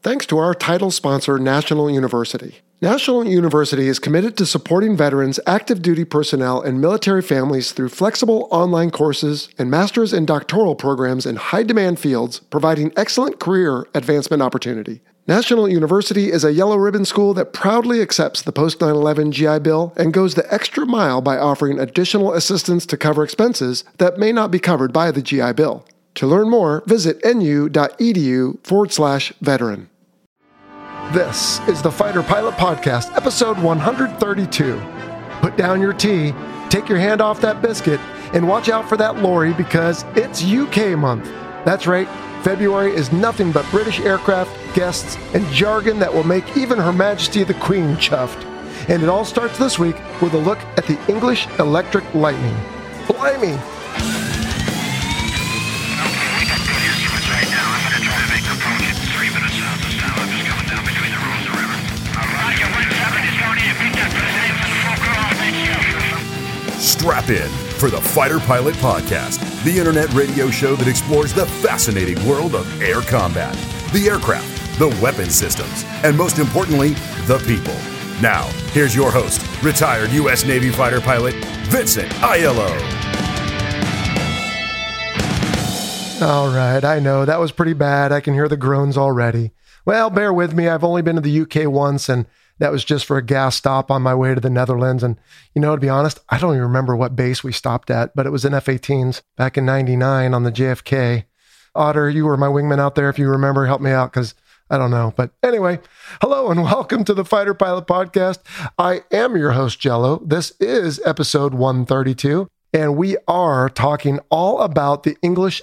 thanks to our title sponsor, National University. National University is committed to supporting veterans, active duty personnel, and military families through flexible online courses and master's and doctoral programs in high-demand fields, providing excellent career advancement opportunity. National University is a yellow ribbon school that proudly accepts the post-9/11 GI Bill and goes the extra mile by offering additional assistance to cover expenses that may not be covered by the GI Bill. To learn more, visit nu.edu/veteran. This is the Fighter Pilot Podcast, episode 132. Put down your tea, take your hand off that biscuit, and watch out for that lorry because it's UK month. That's right, February is nothing but British aircraft, guests, and jargon that will make even Her Majesty the Queen chuffed. And it all starts this week with a look at the English Electric Lightning. Blimey! Strap in for the Fighter Pilot Podcast, the internet radio show that explores the fascinating world of air combat, the aircraft, the weapon systems, and most importantly, the people. Now, here's your host, retired U.S. Navy fighter pilot, Vincent Aiello. All right, I know, that was pretty bad. I can hear the groans already. Well, bear with me. I've only been to the UK once, and that was just for a gas stop on my way to the Netherlands. And, you know, to be honest, I don't even remember what base we stopped at, but it was an F-18s back in 99 on the JFK. Otter, you were my wingman out there. If you remember, help me out because I don't know. But anyway, hello and welcome to the Fighter Pilot Podcast. I am your host, Jello. This is episode 132. And we are talking all about the English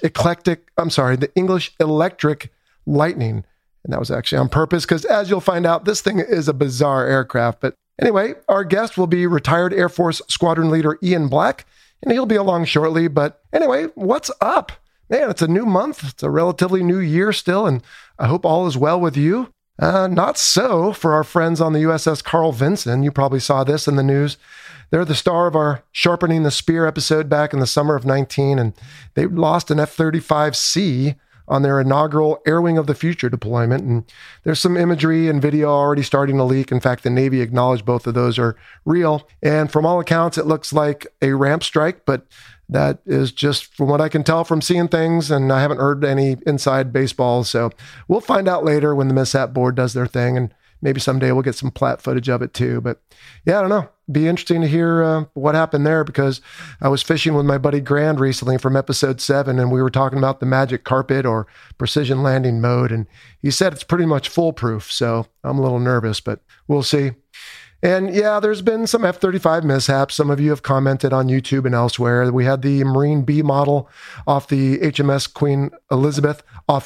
Electric Lightning. And that was actually on purpose because, as you'll find out, this thing is a bizarre aircraft. But anyway, our guest will be retired Air Force Squadron Leader Ian Black, and he'll be along shortly. But anyway, what's up? Man, it's a new month. It's a relatively new year still, and I hope all is well with you. Not so for our friends on the USS Carl Vinson. You probably saw this in the news. They're the star of our Sharpening the Spear episode back in the summer of 19, and they lost an F-35C on their inaugural Air Wing of the Future deployment. And there's some imagery and video already starting to leak. In fact, the Navy acknowledged both of those are real. And from all accounts, it looks like a ramp strike, but that is just from what I can tell from seeing things, and I haven't heard any inside baseball. So we'll find out later when the mishap board does their thing, and maybe someday we'll get some plat footage of it too. But yeah, I don't know. Be interesting to hear what happened there, because I was fishing with my buddy Grand recently from episode 7, and we were talking about the magic carpet or precision landing mode, and he said it's pretty much foolproof. So I'm a little nervous, but we'll see. And yeah, there's been some F-35 mishaps. Some of you have commented on YouTube and elsewhere. We had the Marine B model off the HMS Queen Elizabeth, I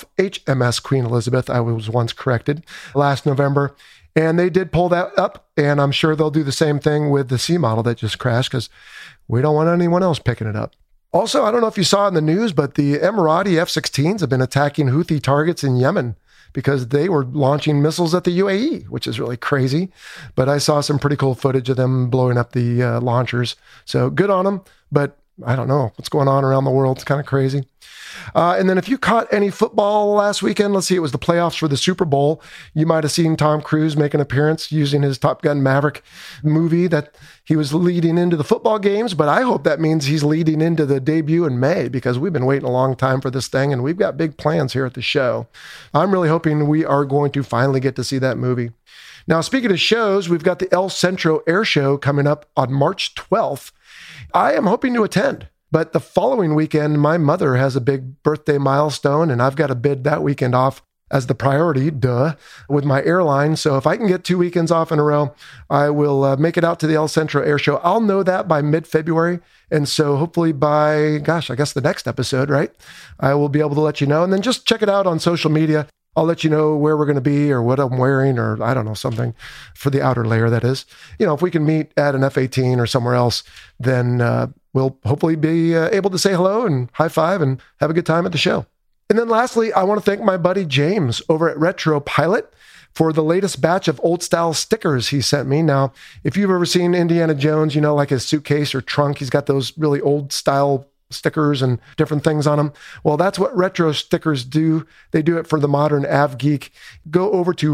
was once corrected, last November. And they did pull that up, and I'm sure they'll do the same thing with the C model that just crashed, because we don't want anyone else picking it up. Also, I don't know if you saw in the news, but the Emirati F-16s have been attacking Houthi targets in Yemen because they were launching missiles at the UAE, which is really crazy. But I saw some pretty cool footage of them blowing up the launchers. So good on them, but I don't know what's going on around the world. It's kind of crazy. And then if you caught any football last weekend, let's see, it was the playoffs for the Super Bowl. You might have seen Tom Cruise make an appearance using his Top Gun Maverick movie that he was leading into the football games. But I hope that means he's leading into the debut in May, because we've been waiting a long time for this thing, and we've got big plans here at the show. I'm really hoping we are going to finally get to see that movie. Now, speaking of shows, we've got the El Centro Air Show coming up on March 12th. I am hoping to attend. But the following weekend, my mother has a big birthday milestone, and I've got to bid that weekend off as the priority, with my airline. So if I can get 2 weekends off in a row, I will make it out to the El Centro Air Show. I'll know that by mid-February. And so hopefully by, I guess the next episode, right? I will be able to let you know. And then just check it out on social media. I'll let you know where we're going to be or what I'm wearing, or I don't know, something for the outer layer, that is. You know, if we can meet at an F-18 or somewhere else, then we'll hopefully be able to say hello and high five and have a good time at the show. And then lastly, I want to thank my buddy James over at Retro Pilot for the latest batch of old style stickers he sent me. Now, if you've ever seen Indiana Jones, you know, like his suitcase or trunk, he's got those really old style stickers and different things on them. Well, that's what Retro Stickers do. They do it for the modern av geek. Go over to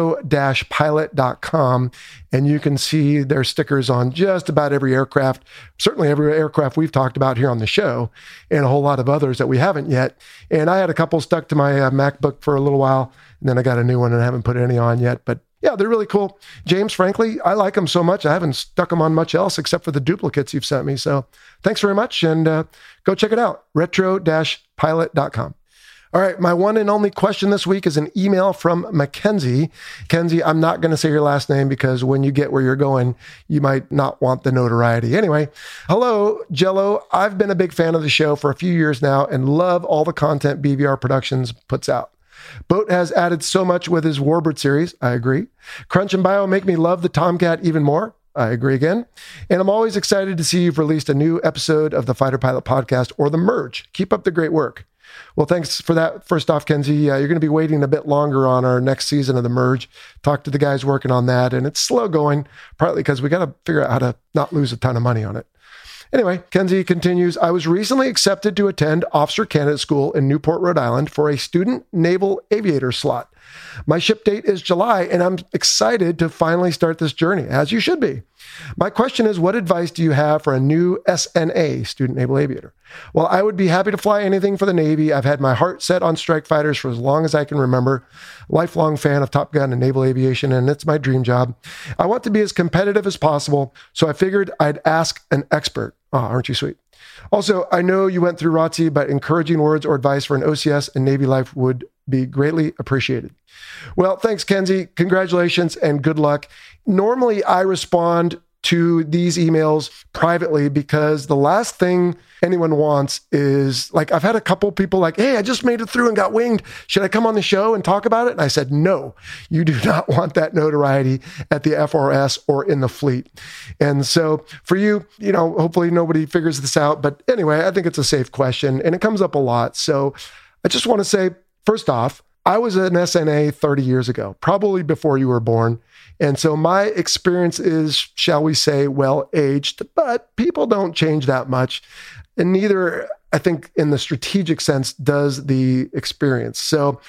retro-pilot.com and you can see their stickers on just about every aircraft, certainly every aircraft we've talked about here on the show, and a whole lot of others that we haven't yet. And I had a couple stuck to my MacBook for a little while, and then I got a new one and I haven't put any on yet, but yeah, they're really cool. James, frankly, I like them so much. I haven't stuck them on much else except for the duplicates you've sent me. So thanks very much. And go check it out, retro-pilot.com. All right, my one and only question this week is an email from Mackenzie. Kenzie, I'm not going to say your last name because when you get where you're going, you might not want the notoriety. Anyway, hello, Jello. I've been a big fan of the show for a few years now and love all the content BVR Productions puts out. Boat has added so much with his Warbird series. I agree. Crunch and Bio make me love the Tomcat even more. I agree again. And I'm always excited to see you've released a new episode of the Fighter Pilot Podcast or The Merge. Keep up the great work. Well, thanks for that. First off, Kenzie, you're going to be waiting a bit longer on our next season of The Merge. Talk to the guys working on that. And it's slow going, partly because we got to figure out how to not lose a ton of money on it. Anyway, Kenzie continues, I was recently accepted to attend Officer Candidate School in Newport, Rhode Island for a student naval aviator slot. My ship date is July, and I'm excited to finally start this journey, as you should be. My question is, what advice do you have for a new SNA, student naval aviator? Well, I would be happy to fly anything for the Navy. I've had my heart set on strike fighters for as long as I can remember. Lifelong fan of Top Gun and naval aviation, and it's my dream job. I want to be as competitive as possible, so I figured I'd ask an expert. Oh, aren't you sweet? Also, I know you went through ROTC, but encouraging words or advice for an OCS and Navy life would be greatly appreciated. Well, thanks, Kenzie. Congratulations and good luck. Normally, I respond to these emails privately because the last thing anyone wants is, like, I've had a couple people like, hey, I just made it through and got winged. Should I come on the show and talk about it? And I said, no, you do not want that notoriety at the FRS or in the fleet. And so for you, hopefully nobody figures this out. But anyway, I think it's a safe question and it comes up a lot. So I just want to say, first off, I was an SNA 30 years ago, probably before you were born. And so my experience is, shall we say, well-aged, but people don't change that much. And neither, I think, in the strategic sense, does the experience. So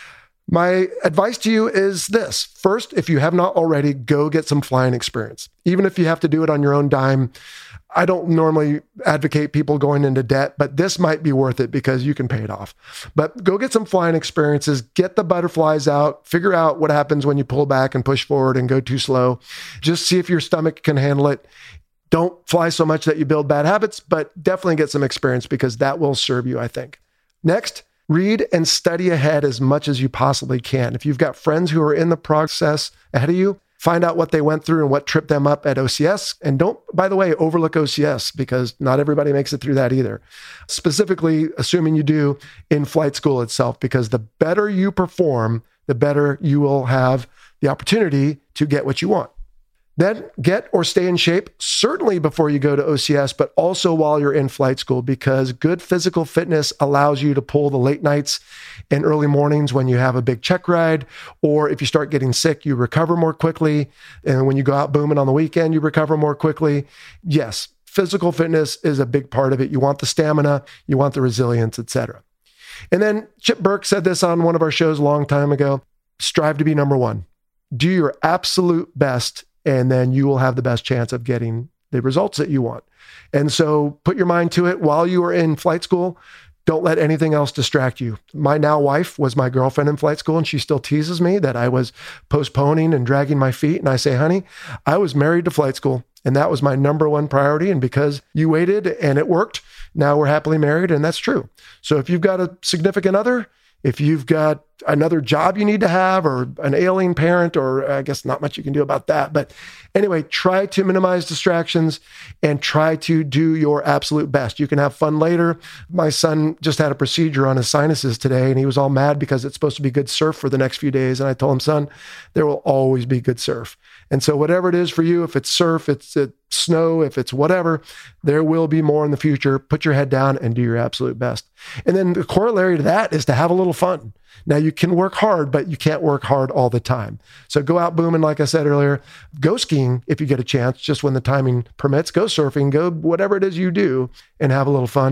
my advice to you is this. First, if you have not already, go get some flying experience. Even if you have to do it on your own dime. I don't normally advocate people going into debt, but this might be worth it because you can pay it off. But go get some flying experiences, get the butterflies out, figure out what happens when you pull back and push forward and go too slow. Just see if your stomach can handle it. Don't fly so much that you build bad habits, but definitely get some experience because that will serve you, I think. Next, read and study ahead as much as you possibly can. If you've got friends who are in the process ahead of you, find out what they went through and what tripped them up at OCS. And don't, by the way, overlook OCS because not everybody makes it through that either. Specifically, assuming you do, in flight school itself, because the better you perform, the better you will have the opportunity to get what you want. Then get or stay in shape, certainly before you go to OCS, but also while you're in flight school, because good physical fitness allows you to pull the late nights and early mornings when you have a big check ride, or if you start getting sick, you recover more quickly. And when you go out booming on the weekend, you recover more quickly. Yes, physical fitness is a big part of it. You want the stamina, you want the resilience, etc. And then Chip Burke said this on one of our shows a long time ago, strive to be number one. Do your absolute best, and then you will have the best chance of getting the results that you want. And so put your mind to it while you are in flight school. Don't let anything else distract you. My now wife was my girlfriend in flight school, and she still teases me that I was postponing and dragging my feet. And I say, honey, I was married to flight school, and that was my number one priority. And because you waited and it worked, now we're happily married, and that's true. So if you've got a significant other, if you've got another job you need to have, or an ailing parent, or I guess not much you can do about that. But anyway, try to minimize distractions and try to do your absolute best. You can have fun later. My son just had a procedure on his sinuses today, and he was all mad because it's supposed to be good surf for the next few days. And I told him, son, there will always be good surf. And so whatever it is for you, if it's surf, it's snow, if it's whatever, there will be more in the future. Put your head down and do your absolute best. And then the corollary to that is to have a little fun. Now, you can work hard, but you can't work hard all the time. So go out booming, like I said earlier. Go skiing if you get a chance, just when the timing permits. Go surfing, go whatever it is you do, and have a little fun.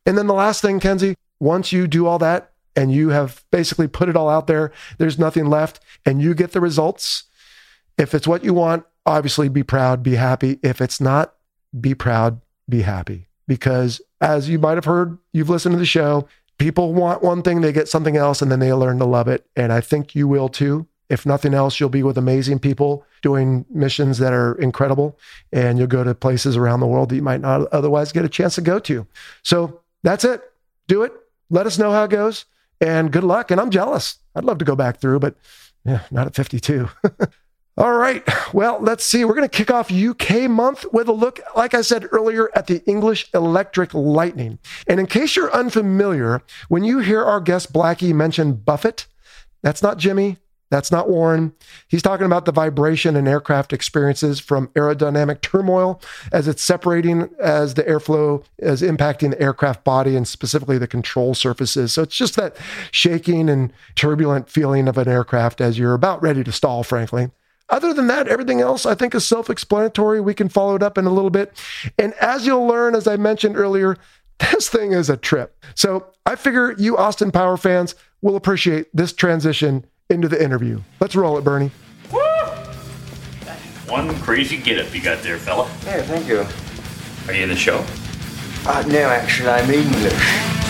And then the last thing, Kenzie, once you do all that and you have basically put it all out there, there's nothing left, and you get the results. If it's what you want, obviously be proud, be happy. If it's not, be proud, be happy. Because as you might have heard, you've listened to the show, people want one thing, they get something else, and then they learn to love it. And I think you will too. If nothing else, you'll be with amazing people doing missions that are incredible, and you'll go to places around the world that you might not otherwise get a chance to go to. So that's it. Do it. Let us know how it goes, and good luck. And I'm jealous. I'd love to go back through, but yeah, not at 52. All right. Well, let's see. We're going to kick off UK month with a look, like I said earlier, at the English Electric Lightning. And in case you're unfamiliar, when you hear our guest Blackie mention Buffett, that's not Jimmy. That's not Warren. He's talking about the vibration and aircraft experiences from aerodynamic turmoil as it's separating, as the airflow is impacting the aircraft body and specifically the control surfaces. So it's just that shaking and turbulent feeling of an aircraft as you're about ready to stall, frankly. Other than that, everything else I think is self-explanatory. We can follow it up in a little bit. And as you'll learn, as I mentioned earlier, this thing is a trip. So I figure you Austin Power fans will appreciate this transition into the interview. Let's roll it, Bernie. Woo! One crazy get-up you got there, fella. Yeah, thank you. Are you in the show? No, actually, I'm English.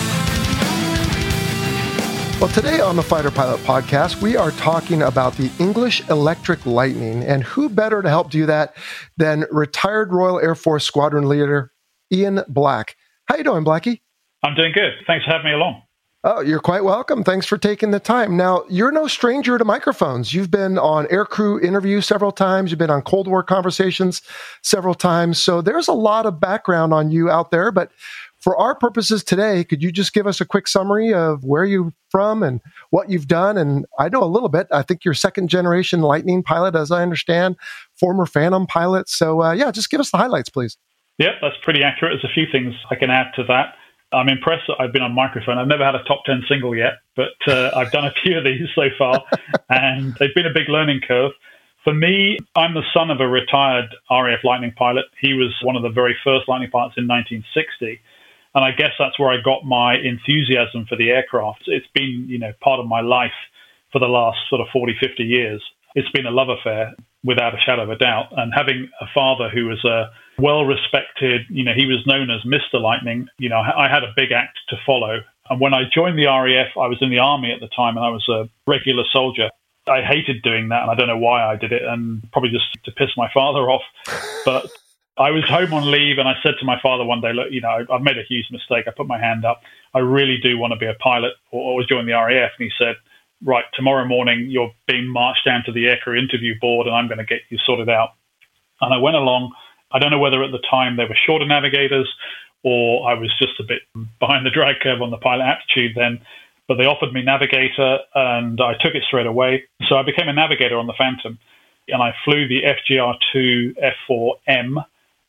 Well, today on the Fighter Pilot Podcast, we are talking about the English Electric Lightning, and who better to help do that than retired Royal Air Force Squadron Leader Ian Black. How you doing, Blackie? I'm doing good. Thanks for having me along. Oh, you're quite welcome. Thanks for taking the time. Now, you're no stranger to microphones. You've been on aircrew interviews several times. You've been on Cold War conversations several times. So there's a lot of background on you out there. But for our purposes today, could you just give us a quick summary of where you're from and what you've done? And I know a little bit. I think you're second generation Lightning pilot, as I understand, former Phantom pilot. So yeah, just give us the highlights, please. Yep, that's pretty accurate. There's a few things I can add to that. I'm impressed that I've been on microphone. I've never had a top 10 single yet, but I've done a few of these so far, and they've been a big learning curve. For me, I'm the son of a retired RAF Lightning pilot. He was one of the very first Lightning pilots in 1960, and I guess that's where I got my enthusiasm for the aircraft. It's been, part of my life for the last sort of 40, 50 years. It's been a love affair, without a shadow of a doubt. And having a father who was a well-respected, he was known as Mr. Lightning, I had a big act to follow. And when I joined the RAF, I was in the Army at the time, and I was a regular soldier. I hated doing that, and I don't know why I did it, and probably just to piss my father off. But I was home on leave, and I said to my father one day, look, I've made a huge mistake. I put my hand up. I really do want to be a pilot or join the RAF. And he said, right, tomorrow morning, you're being marched down to the aircrew interview board, and I'm going to get you sorted out. And I went along. I don't know whether at the time they were shorter navigators or I was just a bit behind the drag curve on the pilot aptitude then, but they offered me navigator and I took it straight away. So I became a navigator on the Phantom, and I flew the FGR-2 F4M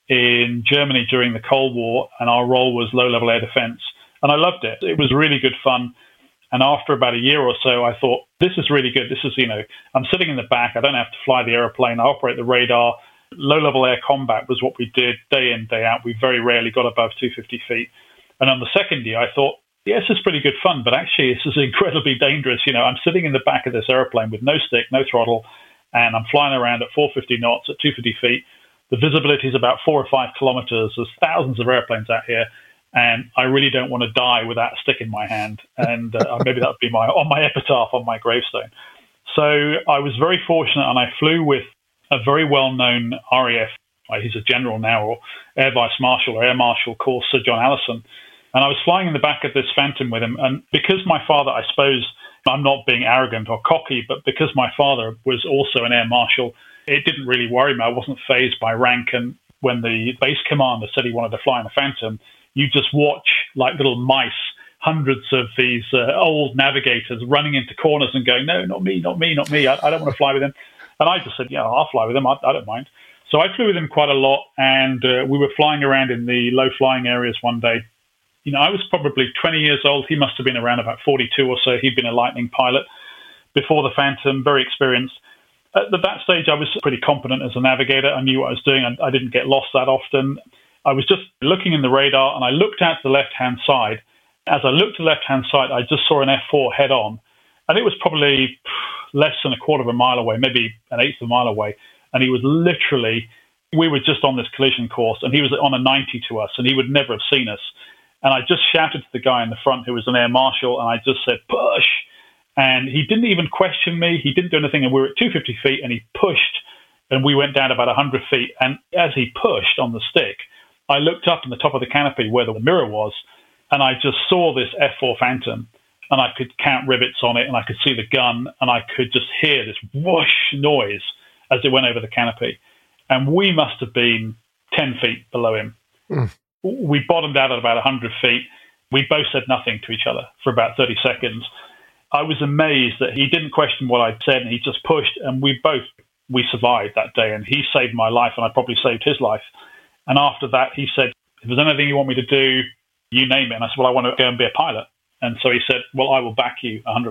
in Germany during the Cold War, and our role was low-level air defense. And I loved it. It was really good fun. And after about a year or so, I thought, this is really good. This is, I'm sitting in the back. I don't have to fly the airplane. I operate the radar. Low-level air combat was what we did day in, day out. We very rarely got above 250 feet. And on the second year, I thought, yes, it's pretty good fun, but actually this is incredibly dangerous. I'm sitting in the back of this airplane with no stick, no throttle, and I'm flying around at 450 knots at 250 feet. The visibility is about 4 or 5 kilometers. There's thousands of airplanes out here. And I really don't want to die without a stick in my hand. And maybe that would be on my epitaph, on my gravestone. So I was very fortunate, and I flew with a very well-known RAF, he's a general now, or Air Vice Marshal or Air Marshal called Sir John Allison. And I was flying in the back of this Phantom with him. And because my father, I suppose, I'm not being arrogant or cocky, but because my father was also an Air Marshal, it didn't really worry me. I wasn't fazed by rank. And when the base commander said he wanted to fly in a Phantom, you just watch like little mice, hundreds of these old navigators running into corners and going, no, not me, not me, not me. I don't want to fly with him. And I just said, yeah, I'll fly with him. I don't mind. So I flew with him quite a lot, and we were flying around in the low-flying areas one day. I was probably 20 years old. He must have been around about 42 or so. He'd been a Lightning pilot before the Phantom, very experienced. At that stage, I was pretty competent as a navigator. I knew what I was doing. I didn't get lost that often. I was just looking in the radar, and I looked out to the left-hand side. As I looked to the left-hand side, I just saw an F4 head on, and it was probably less than a quarter of a mile away, maybe an eighth of a mile away. And he was literally, we were just on this collision course, and he was on a 90 to us, and he would never have seen us. And I just shouted to the guy in the front who was an air marshal, and I just said, push. And he didn't even question me. He didn't do anything, and we were at 250 feet, and he pushed, and we went down about 100 feet. And as he pushed on the stick, I looked up in the top of the canopy where the mirror was, and I just saw this F4 Phantom, and I could count rivets on it, and I could see the gun, and I could just hear this whoosh noise as it went over the canopy. And we must have been 10 feet below him. We bottomed out at about 100 feet. We both said nothing to each other for about 30 seconds. I was amazed that he didn't question what I'd said, and he just pushed, and we survived that day, and he saved my life, and I probably saved his life. And after that, he said, if there's anything you want me to do, you name it. And I said, well, I want to go and be a pilot. And so he said, well, I will back you 100%.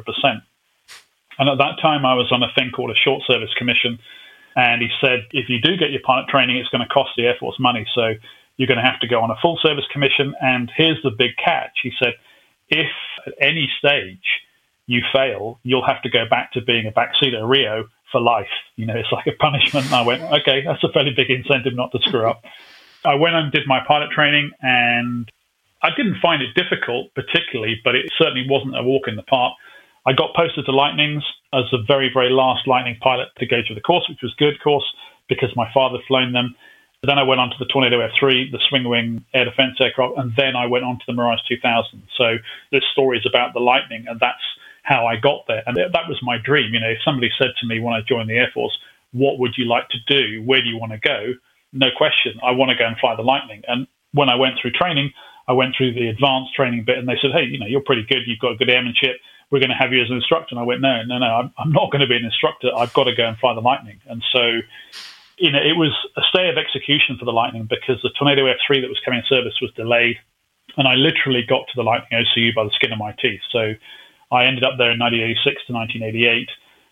And at that time, I was on a thing called a short service commission. And he said, if you do get your pilot training, it's going to cost the Air Force money. So you're going to have to go on a full service commission. And here's the big catch. He said, if at any stage you fail, you'll have to go back to being a backseater at Rio for life. You know, it's like a punishment. And I went, okay, that's a fairly big incentive not to screw up. I went and did my pilot training, and I didn't find it difficult particularly, but it certainly wasn't a walk in the park. I got posted to Lightnings as the very, very last Lightning pilot to go through the course, which was good course because my father had flown them. Then I went on to the Tornado F3, the swing-wing air defense aircraft, and then I went on to the Mirage 2000. So this story is about the Lightning, and that's how I got there. And that was my dream. You know, if somebody said to me when I joined the Air Force, what would you like to do? Where do you want to go? No question. I want to go and fly the Lightning. And when I went through training, I went through the advanced training bit, and they said, hey, you know, you're pretty good. You've got good airmanship. We're going to have you as an instructor. And I went, no, I'm not going to be an instructor. I've got to go and fly the Lightning. And so, you know, it was a stay of execution for the Lightning because the Tornado F3 that was coming in service was delayed. And I literally got to the Lightning OCU by the skin of my teeth. So I ended up there in 1986 to 1988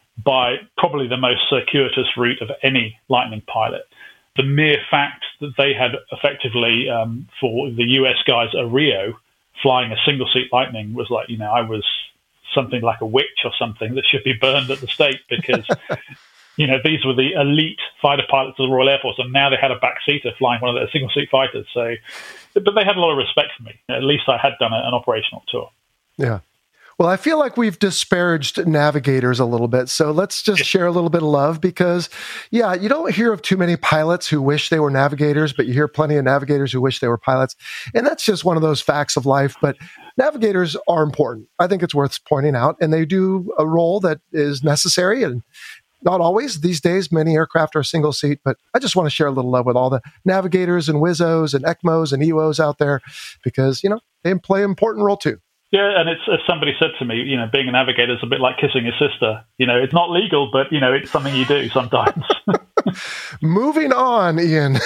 by probably the most circuitous route of any Lightning pilot. The mere fact that they had effectively, for the US guys at Rio, flying a single-seat Lightning was like, you know, I was something like a witch or something that should be burned at the stake because, you know, these were the elite fighter pilots of the Royal Air Force, and now they had a backseater flying one of their single-seat fighters. So, but they had a lot of respect for me. At least I had done an operational tour. Yeah. Well, I feel like we've disparaged navigators a little bit, so let's just share a little bit of love because, yeah, you don't hear of too many pilots who wish they were navigators, but you hear plenty of navigators who wish they were pilots, and that's just one of those facts of life, but navigators are important. I think it's worth pointing out, and they do a role that is necessary, and not always. These days, many aircraft are single seat, but I just want to share a little love with all the navigators and WIZOs and ECMOs and EWOs out there because, you know, they play an important role too. Yeah, and it's, as somebody said to me, you know, being a navigator is a bit like kissing your sister. You know, it's not legal, but, you know, it's something you do sometimes. Moving on, Ian.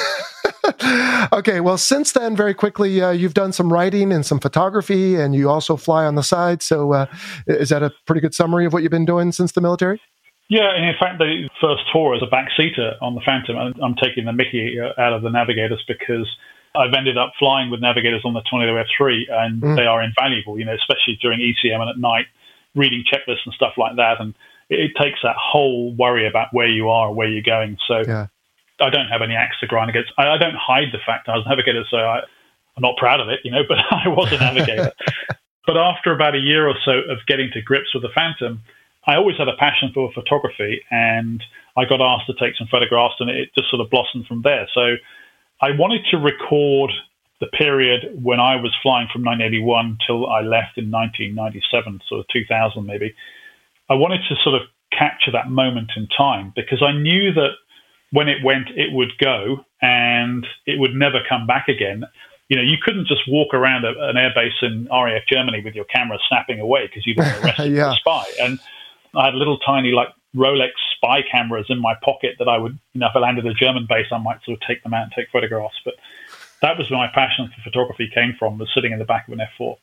Okay, well, since then, very quickly, you've done some writing and some photography, and you also fly on the side. So is that a pretty good summary of what you've been doing since the military? Yeah, and in fact, the first tour as a backseater on the Phantom, I'm taking the mickey out of the navigators because I've ended up flying with navigators on the Tornado F3, and they are invaluable, you know, especially during ECM and at night, reading checklists and stuff like that. And it takes that whole worry about where you are, where you're going. So I don't have any axe to grind against. I don't hide the fact I was a navigator, so I'm not proud of it, you know, but I was a navigator. But after about a year or so of getting to grips with the Phantom, I always had a passion for photography, and I got asked to take some photographs, and it just sort of blossomed from there. So I wanted to record the period when I was flying from 1981 till I left in 1997, sort of 2000 maybe. I wanted to sort of capture that moment in time because I knew that when it went, it would go and it would never come back again. You know, you couldn't just walk around an airbase in RAF Germany with your camera snapping away because you'd been arrested for a spy. And I had little tiny like Rolex spy cameras in my pocket that I would, you know, if I landed at a German base, I might sort of take them out and take photographs. But that was where my passion for photography came from, was sitting in the back of an F4.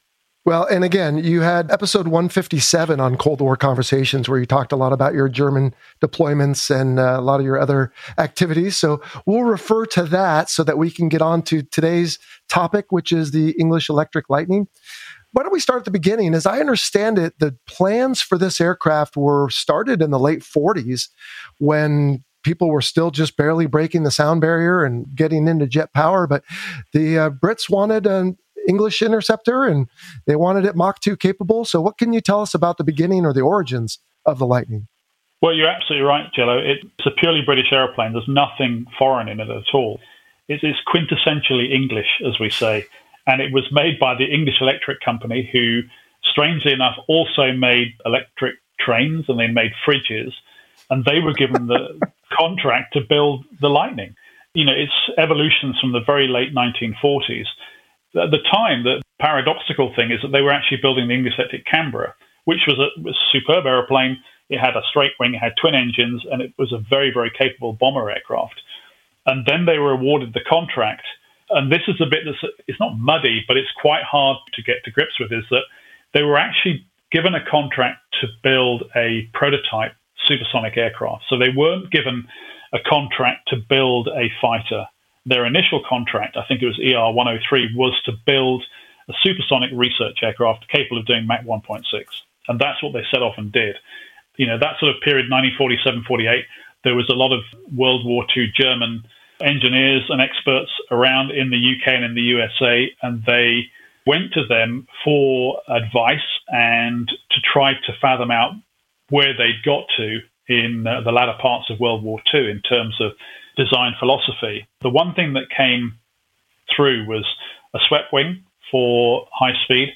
Well, and again, you had episode 157 on Cold War Conversations where you talked a lot about your German deployments and a lot of your other activities. So we'll refer to that so that we can get on to today's topic, which is the English Electric Lightning. Why don't we start at the beginning? As I understand it, the plans for this aircraft were started in the late 40s when people were still just barely breaking the sound barrier and getting into jet power. But the Brits wanted an English interceptor and they wanted it Mach 2 capable. So what can you tell us about the beginning or the origins of the Lightning? Well, you're absolutely right, Jello. It's a purely British airplane. There's nothing foreign in it at all. It is quintessentially English, as we say. And it was made by the English Electric Company, who, strangely enough, also made electric trains and they made fridges. And they were given the contract to build the Lightning. You know, it's evolutions from the very late 1940s. At the time, the paradoxical thing is that they were actually building the English Electric Canberra, which was a superb aeroplane. It had a straight wing, it had twin engines, and it was a very, very capable bomber aircraft. And then they were awarded the contract. And this is a bit it's not muddy, but it's quite hard to get to grips with, is that they were actually given a contract to build a prototype supersonic aircraft. So they weren't given a contract to build a fighter. Their initial contract, I think it was ER-103, was to build a supersonic research aircraft capable of doing Mach 1.6. And that's what they set off and did. You know, that sort of period, 1947-48, there was a lot of World War II German engineers and experts around in the UK and in the USA, and they went to them for advice and to try to fathom out where they'd got to in the latter parts of World War II in terms of design philosophy. The one thing that came through was a swept wing for high speed.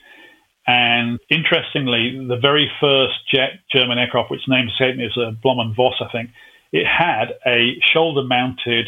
And interestingly, the very first jet German aircraft, which name escaped me, is a Blohm + Voss, I think, it had a shoulder-mounted,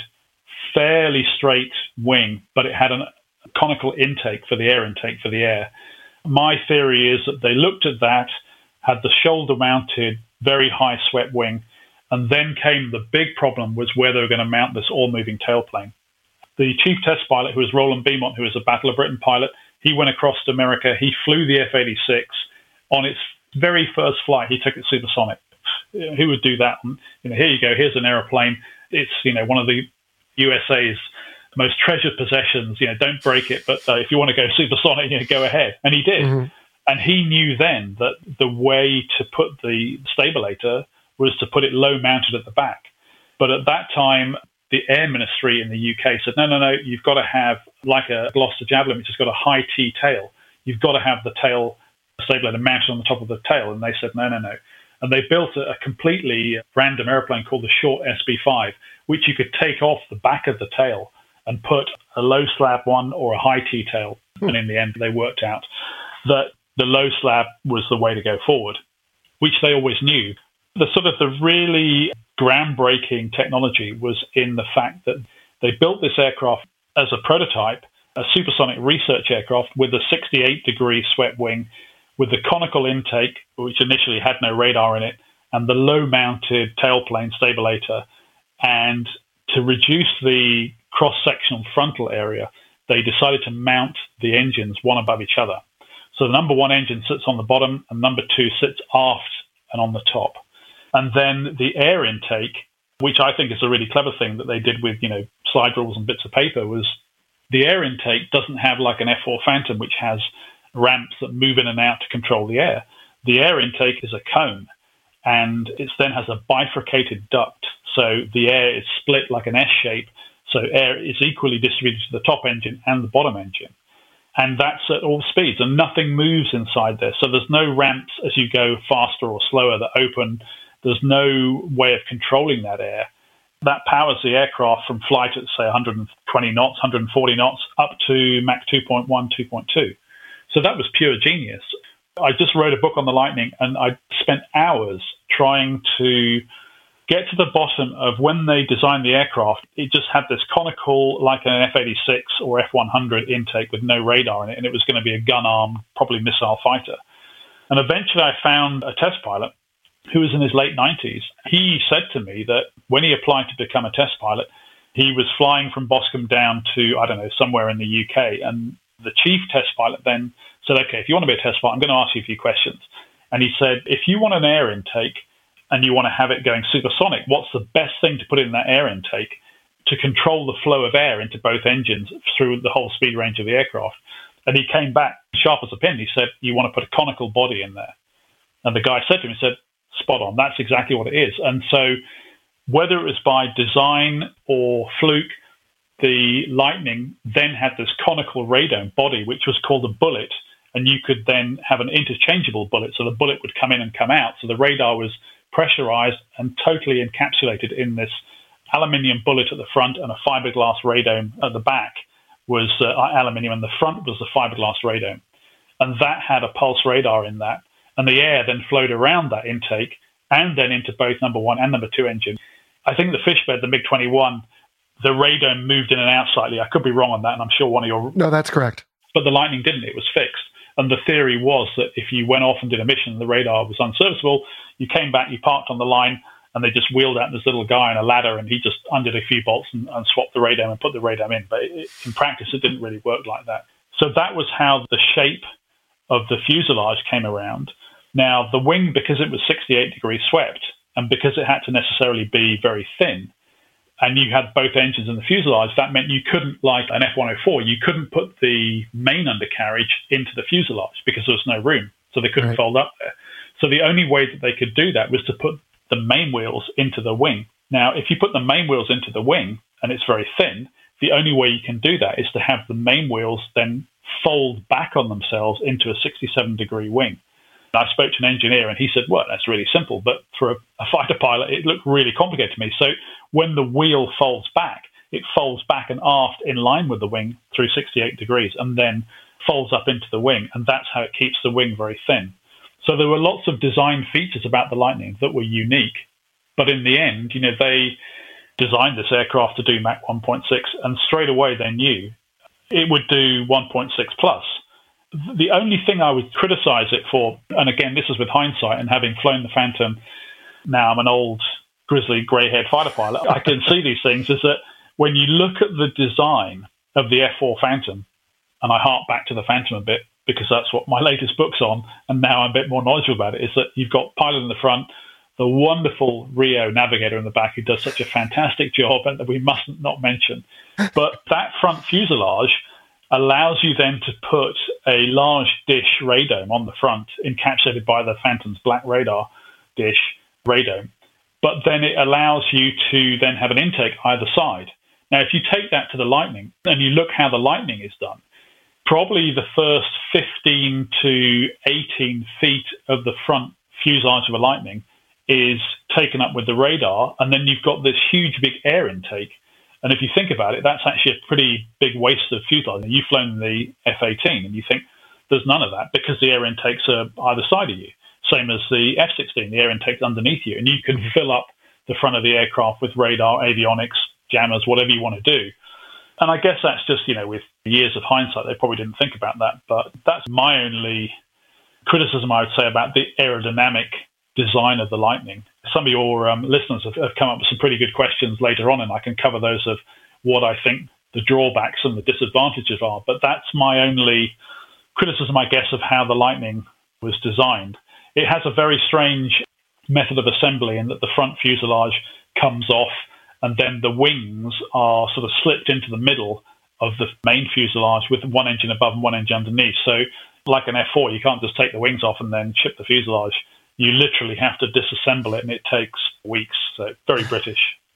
fairly straight wing, but it had a conical intake for the air intake for the air. My theory is that they looked at that, had the shoulder-mounted, very high swept wing, and then came the big problem was where they were going to mount this all-moving tailplane. The chief test pilot, who was Roland Beaumont, who was a Battle of Britain pilot, he went across to America. He flew the F-86. On its very first flight, he took it supersonic. Who would do that? And, here you go. Here's an aeroplane. It's, one of the USA's most treasured possessions. Don't break it, but if you want to go supersonic, go ahead. And he did. Mm-hmm. And he knew then that the way to put the stabilator was to put it low mounted at the back. But at that time, the Air Ministry in the UK said, no, you've got to have, like a Gloucester Javelin, which has got a high T tail, you've got to have the tail stabilator mounted on the top of the tail. And they said, no. And they built a completely random airplane called the Short SB5, which you could take off the back of the tail and put a low slab one or a high T tail. And in the end, they worked out that the low slab was the way to go forward, which they always knew. The really groundbreaking technology was in the fact that they built this aircraft as a prototype, a supersonic research aircraft with a 68-degree swept wing, with the conical intake, which initially had no radar in it, and the low-mounted tailplane stabilator. And to reduce the cross-sectional frontal area, they decided to mount the engines one above each other. So the number one engine sits on the bottom, and number two sits aft and on the top. And then the air intake, which I think is a really clever thing that they did with, slide rules and bits of paper, was the air intake doesn't have like an F-4 Phantom, which has ramps that move in and out to control the air. The air intake is a cone, and it then has a bifurcated duct. So the air is split like an S shape, so air is equally distributed to the top engine and the bottom engine. And that's at all speeds, and nothing moves inside there. So there's no ramps as you go faster or slower that open. There's no way of controlling that air. That powers the aircraft from flight at, say, 120 knots, 140 knots, up to Mach 2.1, 2.2. So that was pure genius. I just wrote a book on the Lightning, and I spent hours trying to get to the bottom of when they designed the aircraft. It just had this conical, like an F-86 or F-100 intake with no radar in it, and it was going to be a gun-armed, probably missile fighter. And eventually I found a test pilot who was in his late 90s. He said to me that when he applied to become a test pilot, he was flying from Boscombe down to, somewhere in the UK. And the chief test pilot then said, okay, if you want to be a test pilot, I'm going to ask you a few questions. And he said, if you want an air intake and you want to have it going supersonic, what's the best thing to put in that air intake to control the flow of air into both engines through the whole speed range of the aircraft? And he came back sharp as a pin. He said, you want to put a conical body in there. And the guy said to him, he said, spot on, that's exactly what it is. And so whether it was by design or fluke, the Lightning then had this conical radome body, which was called a bullet, and you could then have an interchangeable bullet, so the bullet would come in and come out. So the radar was pressurized and totally encapsulated in this aluminium bullet at the front, and a fiberglass radome at the back was aluminium, and the front was the fiberglass radome. And that had a pulse radar in that, and the air then flowed around that intake and then into both number 1 and number 2 engine. I think the Fishbed, the MiG-21, the radome moved in and out slightly. I could be wrong on that, and I'm sure one of your... No, that's correct. But the Lightning didn't. It was fixed. And the theory was that if you went off and did a mission and the radar was unserviceable, you came back, you parked on the line, and they just wheeled out this little guy on a ladder, and he just undid a few bolts and swapped the radome and put the radome in. But in practice, it didn't really work like that. So that was how the shape of the fuselage came around. Now, the wing, because it was 68 degrees swept, and because it had to necessarily be very thin, and you had both engines in the fuselage, that meant you couldn't, like an F-104, you couldn't put the main undercarriage into the fuselage because there was no room. So they couldn't fold up there. So the only way that they could do that was to put the main wheels into the wing. Now, if you put the main wheels into the wing and it's very thin, the only way you can do that is to have the main wheels then fold back on themselves into a 67-degree wing. I spoke to an engineer and he said, well, that's really simple. But for a fighter pilot, it looked really complicated to me. So when the wheel folds back, it folds back and aft in line with the wing through 68 degrees and then folds up into the wing. And that's how it keeps the wing very thin. So there were lots of design features about the Lightning that were unique. But in the end, they designed this aircraft to do Mach 1.6, and straight away they knew it would do 1.6 plus. The only thing I would criticize it for, and again, this is with hindsight and having flown the Phantom, now I'm an old grizzly grey-haired fighter pilot, I can see these things, is that when you look at the design of the F4 Phantom, and I hark back to the Phantom a bit because that's what my latest book's on, and now I'm a bit more knowledgeable about it, is that you've got pilot in the front, the wonderful Rio navigator in the back who does such a fantastic job and that we mustn't not mention. But that front fuselage allows you then to put a large dish radome on the front, encapsulated by the Phantom's black radar dish radome. But then it allows you to then have an intake either side. Now, if you take that to the Lightning and you look how the Lightning is done, probably the first 15 to 18 feet of the front fuselage of a Lightning is taken up with the radar, and then you've got this huge big air intake. And if you think about it, that's actually a pretty big waste of fuselage. You've flown the F-18 and you think there's none of that because the air intakes are either side of you. Same as the F-16, the air intake's underneath you. And you can fill up the front of the aircraft with radar, avionics, jammers, whatever you want to do. And I guess that's just, with years of hindsight, they probably didn't think about that. But that's my only criticism, I would say, about the aerodynamic design of the Lightning. Some of your listeners have come up with some pretty good questions later on, and I can cover those of what I think the drawbacks and the disadvantages are. But that's my only criticism, I guess, of how the Lightning was designed. It has a very strange method of assembly in that the front fuselage comes off and then the wings are sort of slipped into the middle of the main fuselage with one engine above and one engine underneath. So like an F4, you can't just take the wings off and then ship the fuselage. You literally have to disassemble it, and it takes weeks. So very British.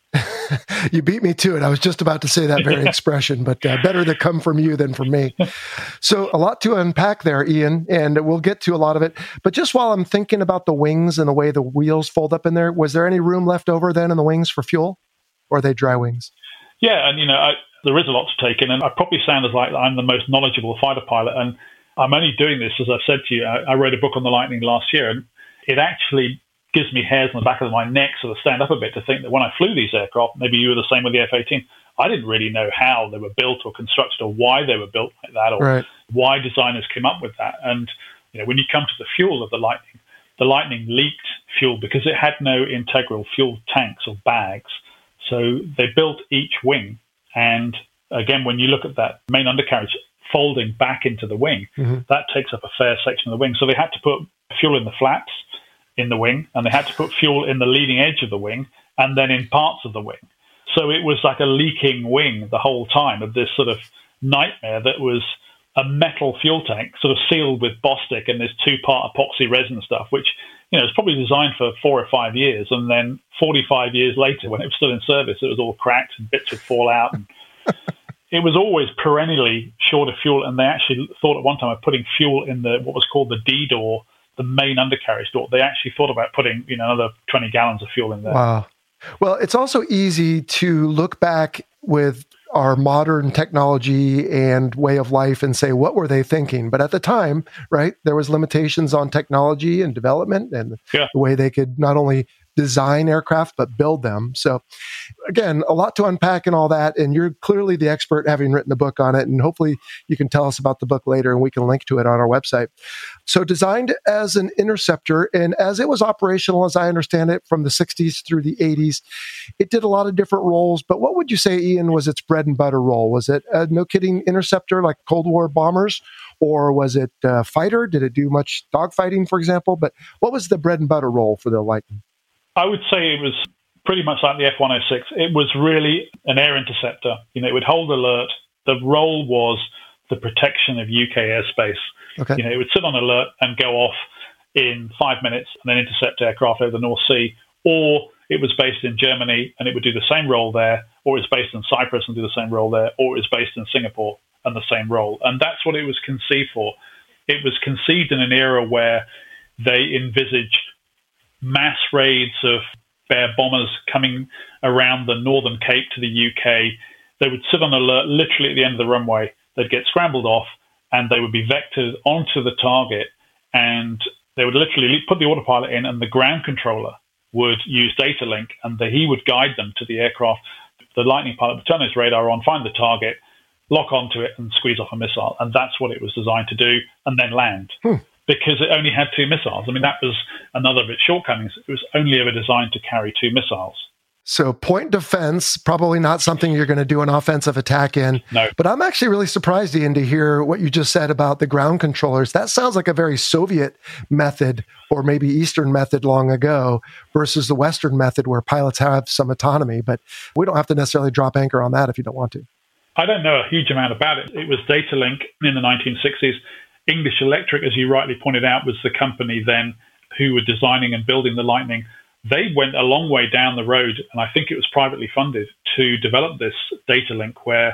You beat me to it. I was just about to say that very expression, but better to come from you than from me. So a lot to unpack there, Ian, and we'll get to a lot of it. But just while I'm thinking about the wings and the way the wheels fold up in there, was there any room left over then in the wings for fuel? Or are they dry wings? Yeah, and there is a lot to take in, and I probably sound as like I'm the most knowledgeable fighter pilot, and I'm only doing this, as I've said to you, I wrote a book on the Lightning last year, and it actually gives me hairs on the back of my neck sort of stand up a bit to think that when I flew these aircraft, maybe you were the same with the F-18, I didn't really know how they were built or constructed or why they were built like that or why designers came up with that. And when you come to the fuel of the Lightning leaked fuel because it had no integral fuel tanks or bags. So they built each wing. And again, when you look at that main undercarriage, folding back into the wing. That takes up a fair section of the wing. So they had to put fuel in the flaps in the wing, and they had to put fuel in the leading edge of the wing, and then in parts of the wing. So it was like a leaking wing the whole time of this sort of nightmare that was a metal fuel tank sort of sealed with Bostik and this 2-part epoxy resin stuff, which, you know, it's probably designed for 4 or 5 years. And then 45 years later, when it was still in service, it was all cracked and bits would fall out. And it was always perennially short of fuel. And they actually thought at one time of putting fuel in what was called the D door, the main undercarriage door. They actually thought about putting, you know, another 20 gallons of fuel in there. Wow. Well, it's also easy to look back with our modern technology and way of life and say, what were they thinking? But at the time, right, there was limitations on technology and development and the way they could not only design aircraft, but build them. So again, a lot to unpack and all that. And you're clearly the expert, having written the book on it. And hopefully you can tell us about the book later and we can link to it on our website. So designed as an interceptor, and as it was operational, as I understand it, from the 60s through the 80s, it did a lot of different roles. But what would you say, Ian, was its bread and butter role? Was it a no-kidding interceptor like Cold War bombers? Or was it a fighter? Did it do much dogfighting, for example? But what was the bread and butter role for the Lightning? I would say it was pretty much like the F-106. It was really an air interceptor. You know, it would hold alert. The role was the protection of UK airspace. Okay. You know, it would sit on alert and go off in 5 minutes and then intercept aircraft over the North Sea. Or it was based in Germany and it would do the same role there. Or it was based in Cyprus and do the same role there. Or it was based in Singapore and the same role. And that's what it was conceived for. It was conceived in an era where they envisaged mass raids of Bear bombers coming around the Northern Cape to the UK. They would sit on alert literally at the end of the runway. They'd get scrambled off and they would be vectored onto the target, and they would literally put the autopilot in, and the ground controller would use data link, and he would guide them to the aircraft. The Lightning pilot would turn his radar on, find the target, lock onto it and squeeze off a missile. And that's what it was designed to do, and then land. Because it only had 2 missiles. I mean, that was another of its shortcomings. It was only ever designed to carry 2 missiles. So point defense, probably not something you're going to do an offensive attack in. No. But I'm actually really surprised, Ian, to hear what you just said about the ground controllers. That sounds like a very Soviet method, or maybe Eastern method long ago, versus the Western method where pilots have some autonomy. But we don't have to necessarily drop anchor on that if you don't want to. I don't know a huge amount about it. It was data link in the 1960s. English Electric, as you rightly pointed out, was the company then who were designing and building the Lightning. They went a long way down the road, and I think it was privately funded, to develop this data link where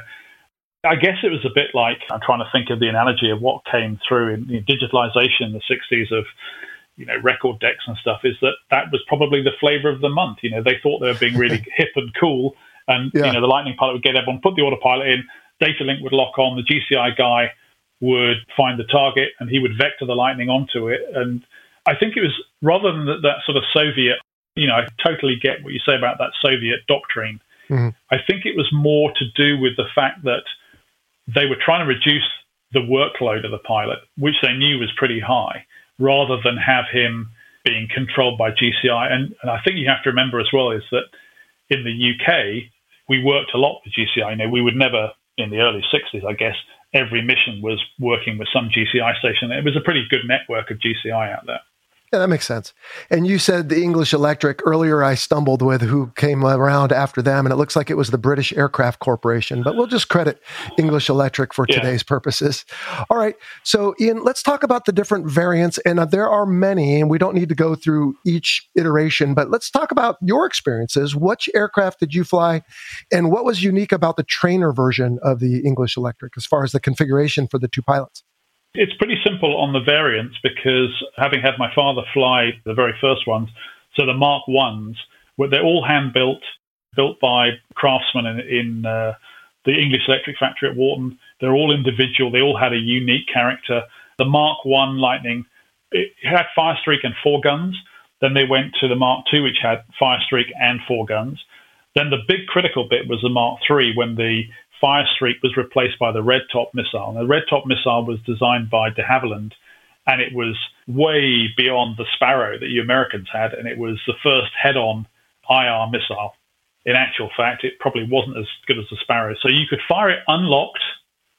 I guess it was a bit like, I'm trying to think of the analogy of what came through in digitalization in the 60s of, you know, record decks and stuff, is that was probably the flavor of the month. You know, they thought they were being really hip and cool, and, you know, the Lightning pilot would get everyone, put the autopilot in, data link would lock on, the GCI guy would find the target and he would vector the Lightning onto it. And I think it was, rather than that sort of Soviet, you know, I totally get what you say about that Soviet doctrine. I think it was more to do with the fact that they were trying to reduce the workload of the pilot, which they knew was pretty high, rather than have him being controlled by GCI. And I think you have to remember as well is that in the UK, we worked a lot with GCI. You know, we would never, in the early 60s, I guess, every mission was working with some GCI station. It was a pretty good network of GCI out there. Yeah, that makes sense. And you said the English Electric. Earlier, I stumbled with who came around after them, and it looks like it was the British Aircraft Corporation, but we'll just credit English Electric for today's purposes. All right. So, Ian, let's talk about the different variants. And there are many, and we don't need to go through each iteration, but let's talk about your experiences. Which aircraft did you fly, and what was unique about the trainer version of the English Electric as far as the configuration for the 2 pilots? It's pretty simple on the variants, because having had my father fly the very first ones, so the Mark 1s, they're all hand-built, built by craftsmen in the English Electric factory at Warton. They're all individual. They all had a unique character. The Mark 1 Lightning, it had Firestreak and 4 guns. Then they went to the Mark 2, which had Firestreak and 4 guns. Then the big critical bit was the Mark 3, when the Firestreak was replaced by the Red Top missile. And the Red Top missile was designed by de Havilland, and it was way beyond the Sparrow that you Americans had, and it was the first head-on IR missile. In actual fact, it probably wasn't as good as the Sparrow. So you could fire it unlocked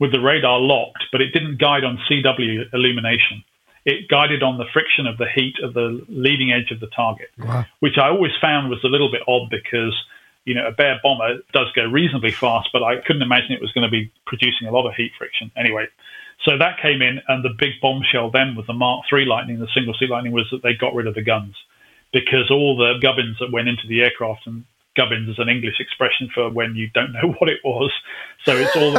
with the radar locked, but it didn't guide on CW illumination. It guided on the friction of the heat of the leading edge of the target, which I always found was a little bit odd because, a Bear bomber does go reasonably fast, but I couldn't imagine it was going to be producing a lot of heat friction. Anyway, so that came in, and the big bombshell then with the Mark III Lightning, the single-seat Lightning, was that they got rid of the guns because all the gubbins that went into the aircraft, and gubbins is an English expression for when you don't know what it was. So it's all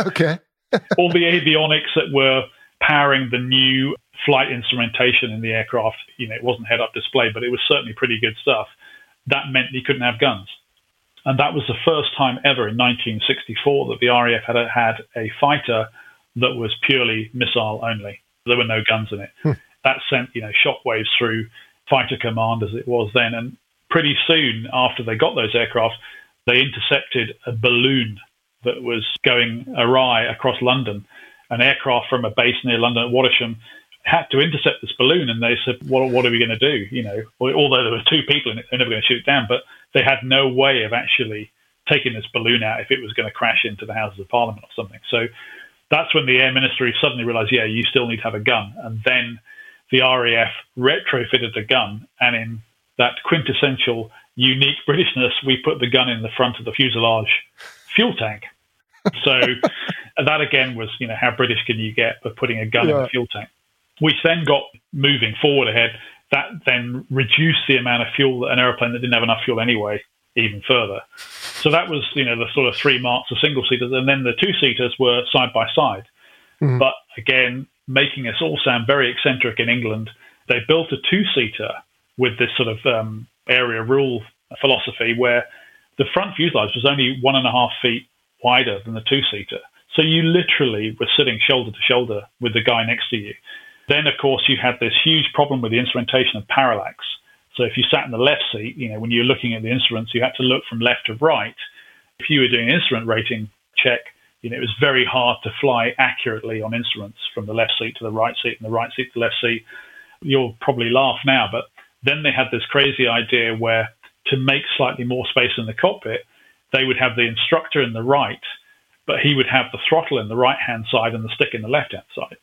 all the avionics that were powering the new flight instrumentation in the aircraft. It wasn't head-up display, but it was certainly pretty good stuff. That meant you couldn't have guns. And that was the first time ever in 1964 that the RAF had a fighter that was purely missile only. There were no guns in it. That sent, shockwaves through fighter command as it was then. And pretty soon after they got those aircraft, they intercepted a balloon that was going awry across London. An aircraft from a base near London at Wattisham had to intercept this balloon, and they said, what are we going to do? Although there were two people in it, they're never going to shoot it down, but they had no way of actually taking this balloon out if it was going to crash into the Houses of Parliament or something. So that's when the Air Ministry suddenly realised, you still need to have a gun. And then the RAF retrofitted the gun, and in that quintessential unique Britishness, we put the gun in the front of the fuselage fuel tank. So that again was, how British can you get by putting a gun in the fuel tank? Which then got moving forward ahead. That then reduced the amount of fuel that an aeroplane that didn't have enough fuel anyway even further. So that was, the sort of 3 marks of single-seaters. And then the two-seaters were side by side. Mm-hmm. But again, making us all sound very eccentric in England, they built a two-seater with this sort of area rule philosophy where the front fuselage was only 1.5 feet wider than the two-seater. So you literally were sitting shoulder to shoulder with the guy next to you. Then, of course, you had this huge problem with the instrumentation of parallax. So if you sat in the left seat, when you're looking at the instruments, you had to look from left to right. If you were doing an instrument rating check, it was very hard to fly accurately on instruments from the left seat to the right seat and the right seat to the left seat. You'll probably laugh now, but then they had this crazy idea where to make slightly more space in the cockpit, they would have the instructor in the right, but he would have the throttle in the right-hand side and the stick in the left-hand side.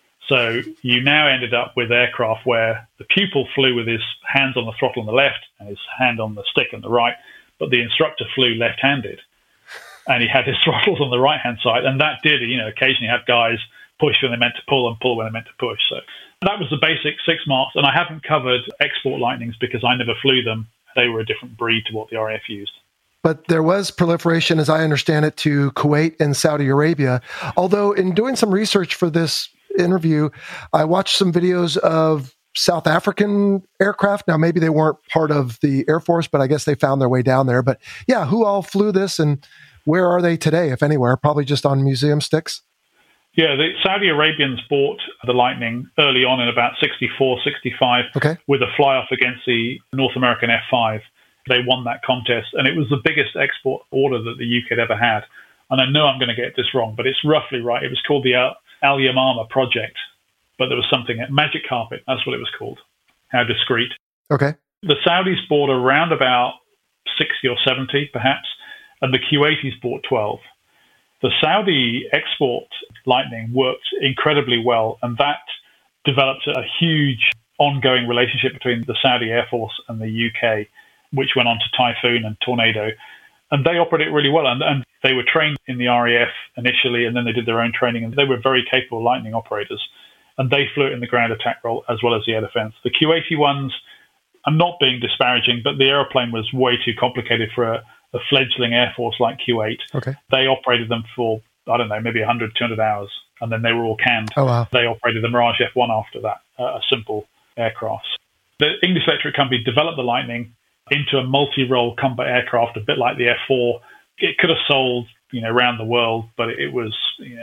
So you now ended up with aircraft where the pupil flew with his hands on the throttle on the left and his hand on the stick on the right, but the instructor flew left-handed. And he had his throttles on the right-hand side. And that did, occasionally have guys push when they meant to pull and pull when they meant to push. So that was the basic 6 marks. And I haven't covered export Lightnings because I never flew them. They were a different breed to what the RAF used. But there was proliferation, as I understand it, to Kuwait and Saudi Arabia. Although in doing some research for this interview, I watched some videos of South African aircraft. Now, maybe they weren't part of the Air Force, but I guess they found their way down there. But yeah, who all flew this and where are they today, if anywhere? Probably just on museum sticks? Yeah, the Saudi Arabians bought the Lightning early on in about 64, 65 with a fly-off against the North American F-5. They won that contest, and it was the biggest export order that the UK had ever had. And I know I'm going to get this wrong, but it's roughly right. It was called the Al Yamama project, but there was something, Magic Carpet, that's what it was called. How discreet. Okay. The Saudis bought around about 60 or 70, perhaps, and the Kuwaitis bought 12. The Saudi export Lightning worked incredibly well, and that developed a huge ongoing relationship between the Saudi Air Force and the UK, which went on to Typhoon and Tornado. And they operated really well. And they were trained in the RAF initially, and then they did their own training. And they were very capable Lightning operators. And they flew it in the ground attack role as well as the air defense. The Kuwaiti ones, I'm not being disparaging, but the airplane was way too complicated for a fledgling air force like Kuwait. Okay. They operated them for, I don't know, maybe 100, 200 hours. And then they were all canned. Oh, wow. They operated the Mirage F1 after that, a simple aircraft. The English Electric Company developed the Lightning into a multi-role combat aircraft, a bit like the F4. It could have sold, around the world, but it was,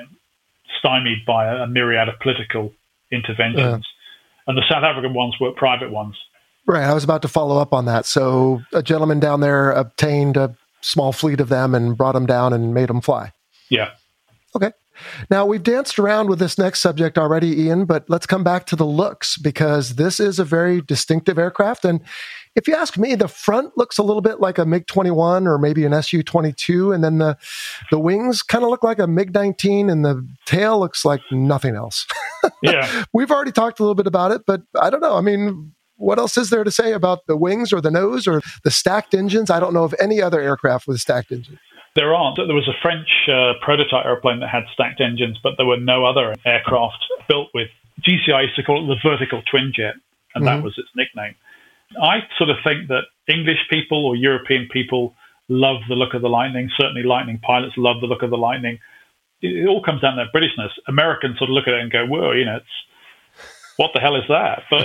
stymied by a myriad of political interventions. And the South African ones were private ones. Right. I was about to follow up on that. So a gentleman down there obtained a small fleet of them and brought them down and made them fly. Yeah. Okay. Now, we've danced around with this next subject already, Ian, but let's come back to the looks, because this is a very distinctive aircraft. And if you ask me, the front looks a little bit like a MiG-21 or maybe an Su-22, and then the wings kind of look like a MiG-19, and the tail looks like nothing else. Yeah. We've already talked a little bit about it, but I don't know. I mean, what else is there to say about the wings or the nose or the stacked engines? I don't know of any other aircraft with a stacked engine. There aren't. There was a French prototype airplane that had stacked engines, but there were no other aircraft built with, GCI used to call it the vertical twin jet, and that was its nickname. I sort of think that English people or European people love the look of the Lightning. Certainly Lightning pilots love the look of the Lightning. It all comes down to that Britishness. Americans sort of look at it and go, whoa, what the hell is that? But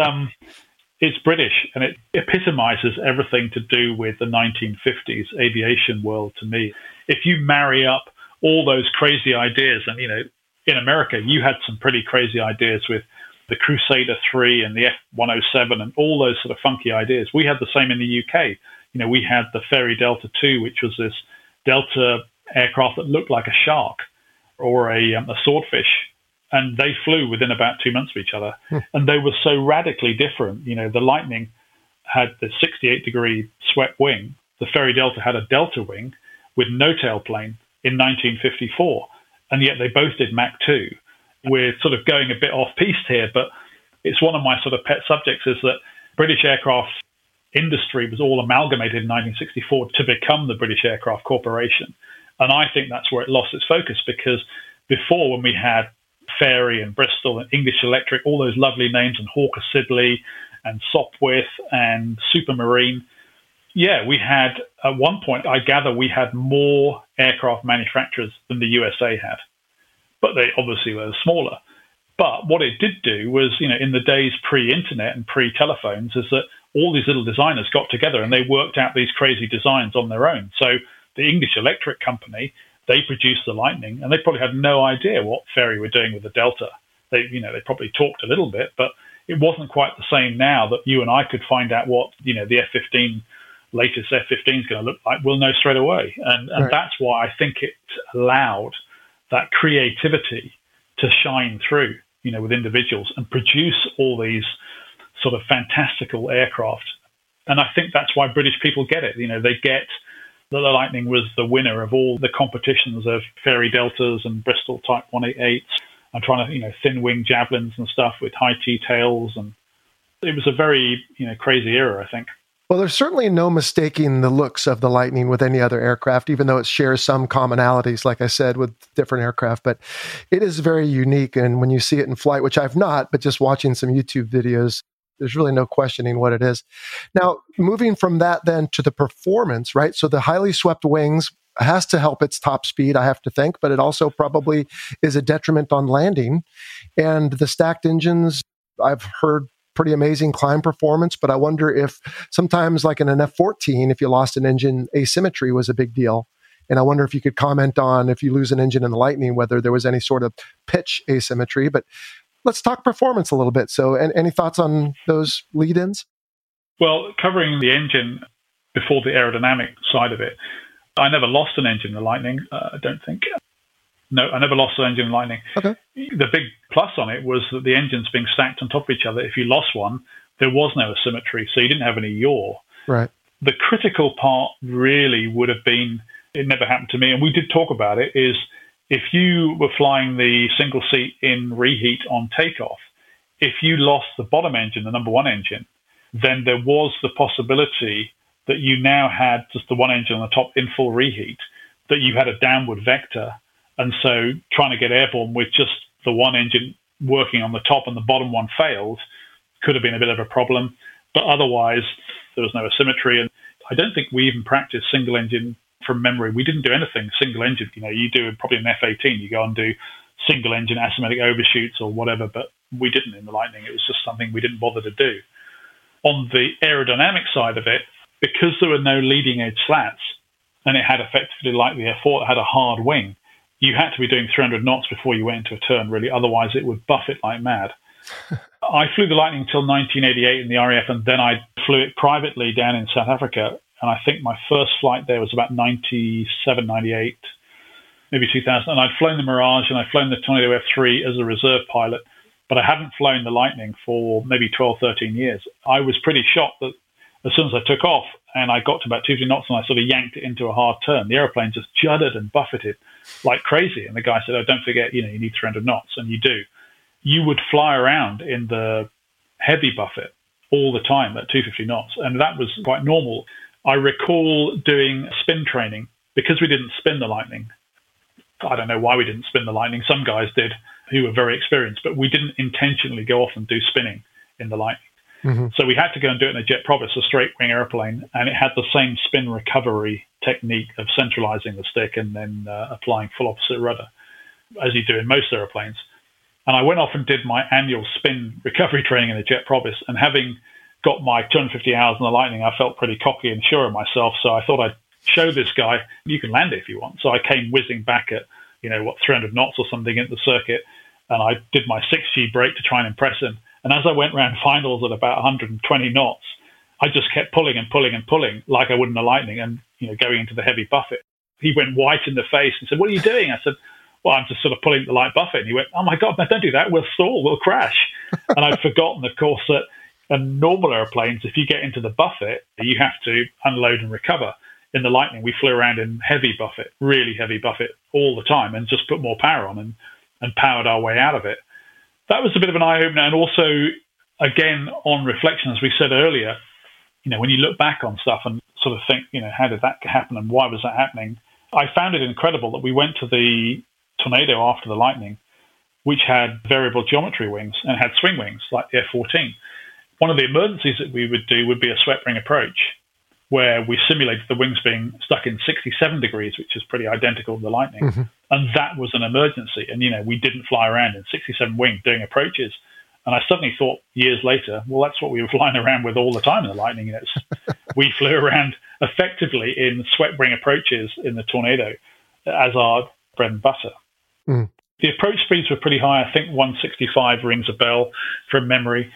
it's British, and it epitomizes everything to do with the 1950s aviation world to me. If you marry up all those crazy ideas, and, in America, you had some pretty crazy ideas with the Crusader 3 and the F-107 and all those sort of funky ideas. We had the same in the UK. We had the Fairey Delta 2, which was this Delta aircraft that looked like a shark or a swordfish. And they flew within about 2 months of each other. And they were so radically different. The Lightning had the 68-degree swept wing. The Fairey Delta had a delta wing with no tailplane in 1954. And yet they both did Mach 2. We're sort of going a bit off-piste here, but it's one of my sort of pet subjects is that British aircraft industry was all amalgamated in 1964 to become the British Aircraft Corporation. And I think that's where it lost its focus, because before, when we had Fairey and Bristol and English Electric, all those lovely names, and Hawker Siddeley and Sopwith and Supermarine. Yeah, we had, at one point, I gather we had more aircraft manufacturers than the USA had. But they obviously were smaller. But what it did do was, in the days pre-internet and pre-telephones, is that all these little designers got together and they worked out these crazy designs on their own. So the English Electric Company, they produced the Lightning, and they probably had no idea what Fairey were doing with the Delta. They probably talked a little bit, but it wasn't quite the same now that you and I could find out what, the F-15, latest F-15 is going to look like. We'll know straight away. And right. That's why I think it allowed that creativity to shine through, with individuals and produce all these sort of fantastical aircraft. And I think that's why British people get it. They get that the Lightning was the winner of all the competitions of Fairey Deltas and Bristol Type 188s. I'm trying to, thin wing javelins and stuff with high T-tails. And it was a very, crazy era, I think. Well, there's certainly no mistaking the looks of the Lightning with any other aircraft, even though it shares some commonalities, like I said, with different aircraft. But it is very unique. And when you see it in flight, which I've not, but just watching some YouTube videos, there's really no questioning what it is. Now, moving from that then to the performance, right? So the highly swept wings has to help its top speed, I have to think, but it also probably is a detriment on landing. And the stacked engines, I've heard pretty amazing climb performance, but I wonder if sometimes, like in an F-14, if you lost an engine, asymmetry was a big deal. And I wonder if you could comment on, if you lose an engine in the Lightning, whether there was any sort of pitch asymmetry. But let's talk performance a little bit. So any thoughts on those lead-ins? Well, covering the engine before the aerodynamic side of it, I never lost an engine in the Lightning, I don't think. No, I never lost an engine in Lightning. Okay. The big plus on it was that the engines being stacked on top of each other, if you lost one, there was no asymmetry, so you didn't have any yaw. Right. The critical part really would have been, it never happened to me, and we did talk about it, is if you were flying the single seat in reheat on takeoff, if you lost the bottom engine, the number one engine, then there was the possibility that you now had just the one engine on the top in full reheat, that you had a downward vector. And so trying to get airborne with just the one engine working on the top and the bottom one failed could have been a bit of a problem. But otherwise, there was no asymmetry. And I don't think we even practiced single engine from memory. We didn't do anything single engine. You do probably an F-18, you go and do single engine asymmetric overshoots or whatever, but we didn't in the Lightning. It was just something we didn't bother to do. On the aerodynamic side of it, because there were no leading edge slats, and it had effectively, like the F4, it had a hard wing, you had to be doing 300 knots before you went into a turn, really. Otherwise, it would buff it like mad. I flew the Lightning until 1988 in the RAF, and then I flew it privately down in South Africa. And I think my first flight there was about 97, 98. maybe 2000, and I'd flown the Mirage and I'd flown the Tornado F3 as a reserve pilot, but I hadn't flown the Lightning for maybe 12, 13 years. I was pretty shocked that as soon as I took off and I got to about 250 knots and I sort of yanked it into a hard turn, the airplane just juddered and buffeted like crazy. And the guy said, oh, don't forget, you need 300 knots, and you do. You would fly around in the heavy buffet all the time at 250 knots, and that was quite normal. I recall doing spin training because we didn't spin the Lightning. I don't know why we didn't spin the Lightning. Some guys did who were very experienced, but we didn't intentionally go off and do spinning in the Lightning. Mm-hmm. So we had to go and do it in a Jet Provis, a straight wing airplane, and it had the same spin recovery technique of centralizing the stick and then applying full opposite rudder, as you do in most airplanes. And I went off and did my annual spin recovery training in the Jet Provis, and having got my 250 hours in the Lightning, I felt pretty cocky and sure of myself, so I thought I'd show this guy, you can land it if you want. So I came whizzing back at, 300 knots or something into the circuit, and I did my 6G brake to try and impress him. And as I went round finals at about 120 knots, I just kept pulling and pulling and pulling like I would in the Lightning and, going into the heavy buffet. He went white in the face and said, what are you doing? I said, well, I'm just sort of pulling the light buffet. And he went, oh my God, no, don't do that. We'll stall, we'll crash. And I'd forgotten, of course, that in normal airplanes, if you get into the buffet, you have to unload and recover. In the Lightning, we flew around in heavy buffet, really heavy buffet all the time, and just put more power on and powered our way out of it. That was a bit of an eye-opener. And also, again, on reflection, as we said earlier, when you look back on stuff and sort of think, how did that happen and why was that happening? I found it incredible that we went to the Tornado after the Lightning, which had variable geometry wings and had swing wings like the F-14. One of the emergencies that we would do would be a swept ring approach, where we simulated the wings being stuck in 67 degrees, which is pretty identical to the Lightning. Mm-hmm. And that was an emergency. And, we didn't fly around in 67 wing doing approaches. And I suddenly thought years later, well, that's what we were flying around with all the time in the Lightning. We flew around effectively in swept ring approaches in the Tornado as our bread and butter. Mm. The approach speeds were pretty high. I think 165 rings a bell from memory.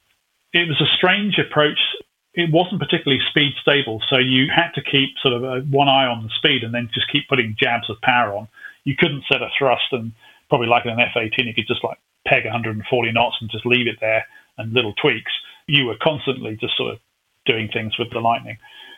It was a strange approach. It wasn't particularly speed stable, so you had to keep sort of one eye on the speed and then just keep putting jabs of power on. You couldn't set a thrust, and probably like in an F-18, you could just like peg 140 knots and just leave it there and little tweaks. You were constantly just sort of doing things with the Lightning.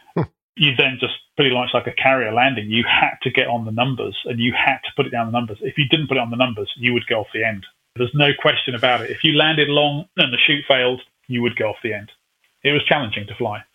You then just pretty much like a carrier landing, you had to get on the numbers and you had to put it down the numbers. If you didn't put it on the numbers, you would go off the end. There's no question about it. If you landed long and the chute failed, you would go off the end. It was challenging to fly.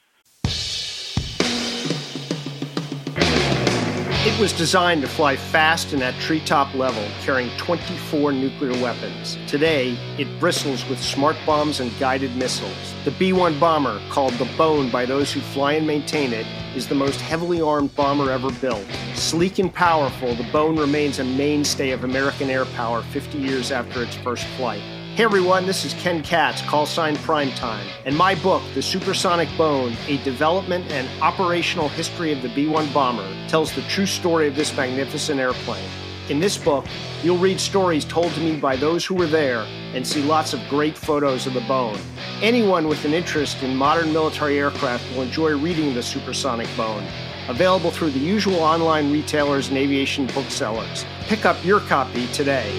It was designed to fly fast and at treetop level, carrying 24 nuclear weapons. Today, it bristles with smart bombs and guided missiles. The B-1 bomber, called the Bone by those who fly and maintain it, is the most heavily armed bomber ever built. Sleek and powerful, the Bone remains a mainstay of American air power 50 years after its first flight. Hey everyone, this is Ken Katz, callsign Primetime, and my book, The Supersonic Bone, A Development and Operational History of the B-1 Bomber, tells the true story of this magnificent airplane. In this book, you'll read stories told to me by those who were there and see lots of great photos of the Bone. Anyone with an interest in modern military aircraft will enjoy reading The Supersonic Bone, available through the usual online retailers and aviation booksellers. Pick up your copy today.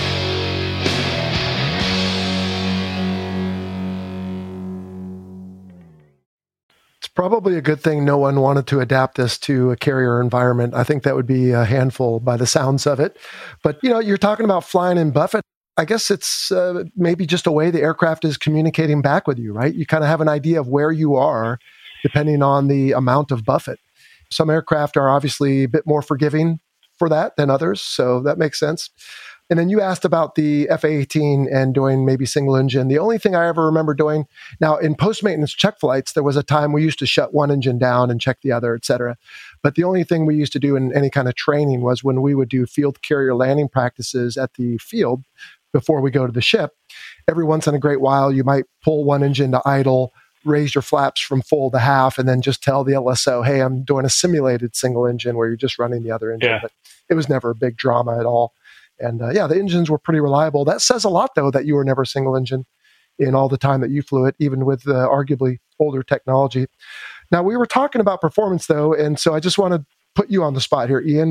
Probably a good thing no one wanted to adapt this to a carrier environment. I think that would be a handful by the sounds of it. But, you're talking about flying in buffet. I guess it's maybe just a way the aircraft is communicating back with you, right? You kind of have an idea of where you are depending on the amount of buffet. Some aircraft are obviously a bit more forgiving for that than others, so that makes sense. And then you asked about the F-18 and doing maybe single engine. The only thing I ever remember doing, now in post-maintenance check flights, there was a time we used to shut one engine down and check the other, et cetera. But the only thing we used to do in any kind of training was when we would do field carrier landing practices at the field before we go to the ship. Every once in a great while, you might pull one engine to idle, raise your flaps from full to half, and then just tell the LSO, hey, I'm doing a simulated single engine where you're just running the other engine. Yeah. But it was never a big drama at all. And the engines were pretty reliable. That says a lot, though, that you were never single engine in all the time that you flew it, even with arguably older technology. Now, we were talking about performance, though, and so I just want to put you on the spot here, Ian.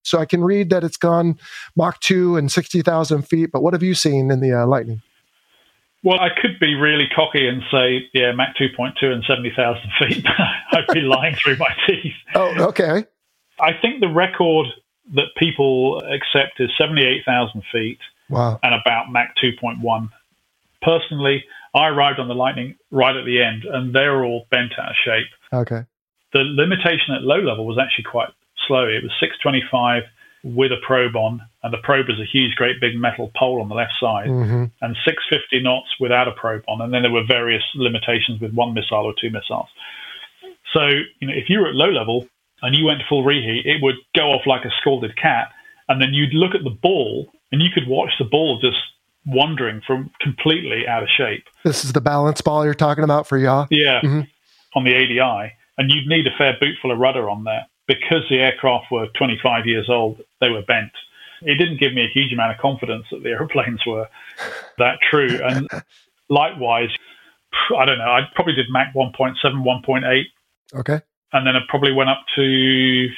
So I can read that it's gone Mach 2 and 60,000 feet, but what have you seen in the Lightning? Well, I could be really cocky and say, yeah, Mach 2.2 and 70,000 feet. I'd be lying through my teeth. Oh, okay. I think the record that people accept is 78,000 feet. Wow. And about Mach 2.1. Personally, I arrived on the Lightning right at the end, and they were all bent out of shape. Okay. The limitation at low level was actually quite slow. It was 625 with a probe on, and the probe is a huge, great big metal pole on the left side, and 650 knots without a probe on. And then there were various limitations with one missile or two missiles. So, if you were at low level and you went full reheat, it would go off like a scalded cat, and then you'd look at the ball, and you could watch the ball just wandering from completely out of shape. This is the balance ball you're talking about for yaw? Yeah, on the ADI. And you'd need a fair boot full of rudder on there. Because the aircraft were 25 years old, they were bent. It didn't give me a huge amount of confidence that the airplanes were that true. And light-wise, I don't know, I probably did Mach 1.7, 1.8. Okay. And then it probably went up to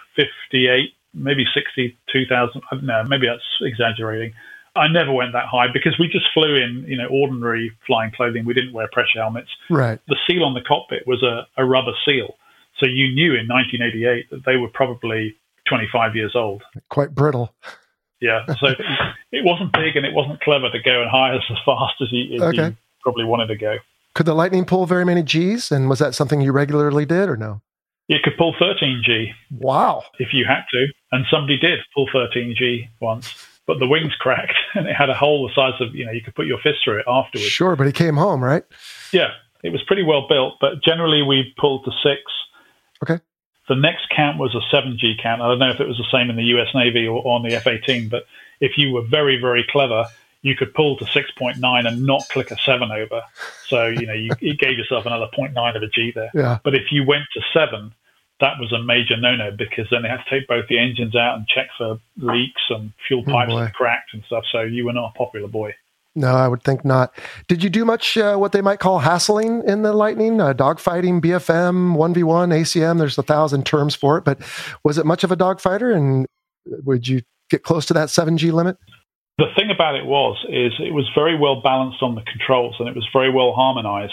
58, maybe 62,000. I don't know, maybe that's exaggerating. I never went that high because we just flew in, ordinary flying clothing. We didn't wear pressure helmets. Right. The seal on the cockpit was a rubber seal. So you knew in 1988 that they were probably 25 years old. Quite brittle. Yeah. So it wasn't big and it wasn't clever to go and high as fast as you probably wanted to go. Could the Lightning pull very many Gs? And was that something you regularly did or no? It could pull 13G. Wow. If you had to. And somebody did pull 13G once. But the wings cracked and it had a hole the size of, you could put your fist through it afterwards. Sure, but he came home, right? Yeah. It was pretty well built, but generally we pulled to 6. Okay. The next count was a 7G count. I don't know if it was the same in the US Navy or on the F-18, but if you were very, very clever, you could pull to 6.9 and not click a 7 over. So, you gave yourself another 0.9 of a G there. Yeah. But if you went to 7, that was a major no-no because then they had to take both the engines out and check for leaks and fuel pipes that cracked and stuff. So you were not a popular boy. No, I would think not. Did you do much what they might call hassling in the Lightning? Dogfighting, BFM, 1v1, ACM, there's 1,000 terms for it, but was it much of a dogfighter and would you get close to that 7G limit? The thing about it was very well balanced on the controls and it was very well harmonized.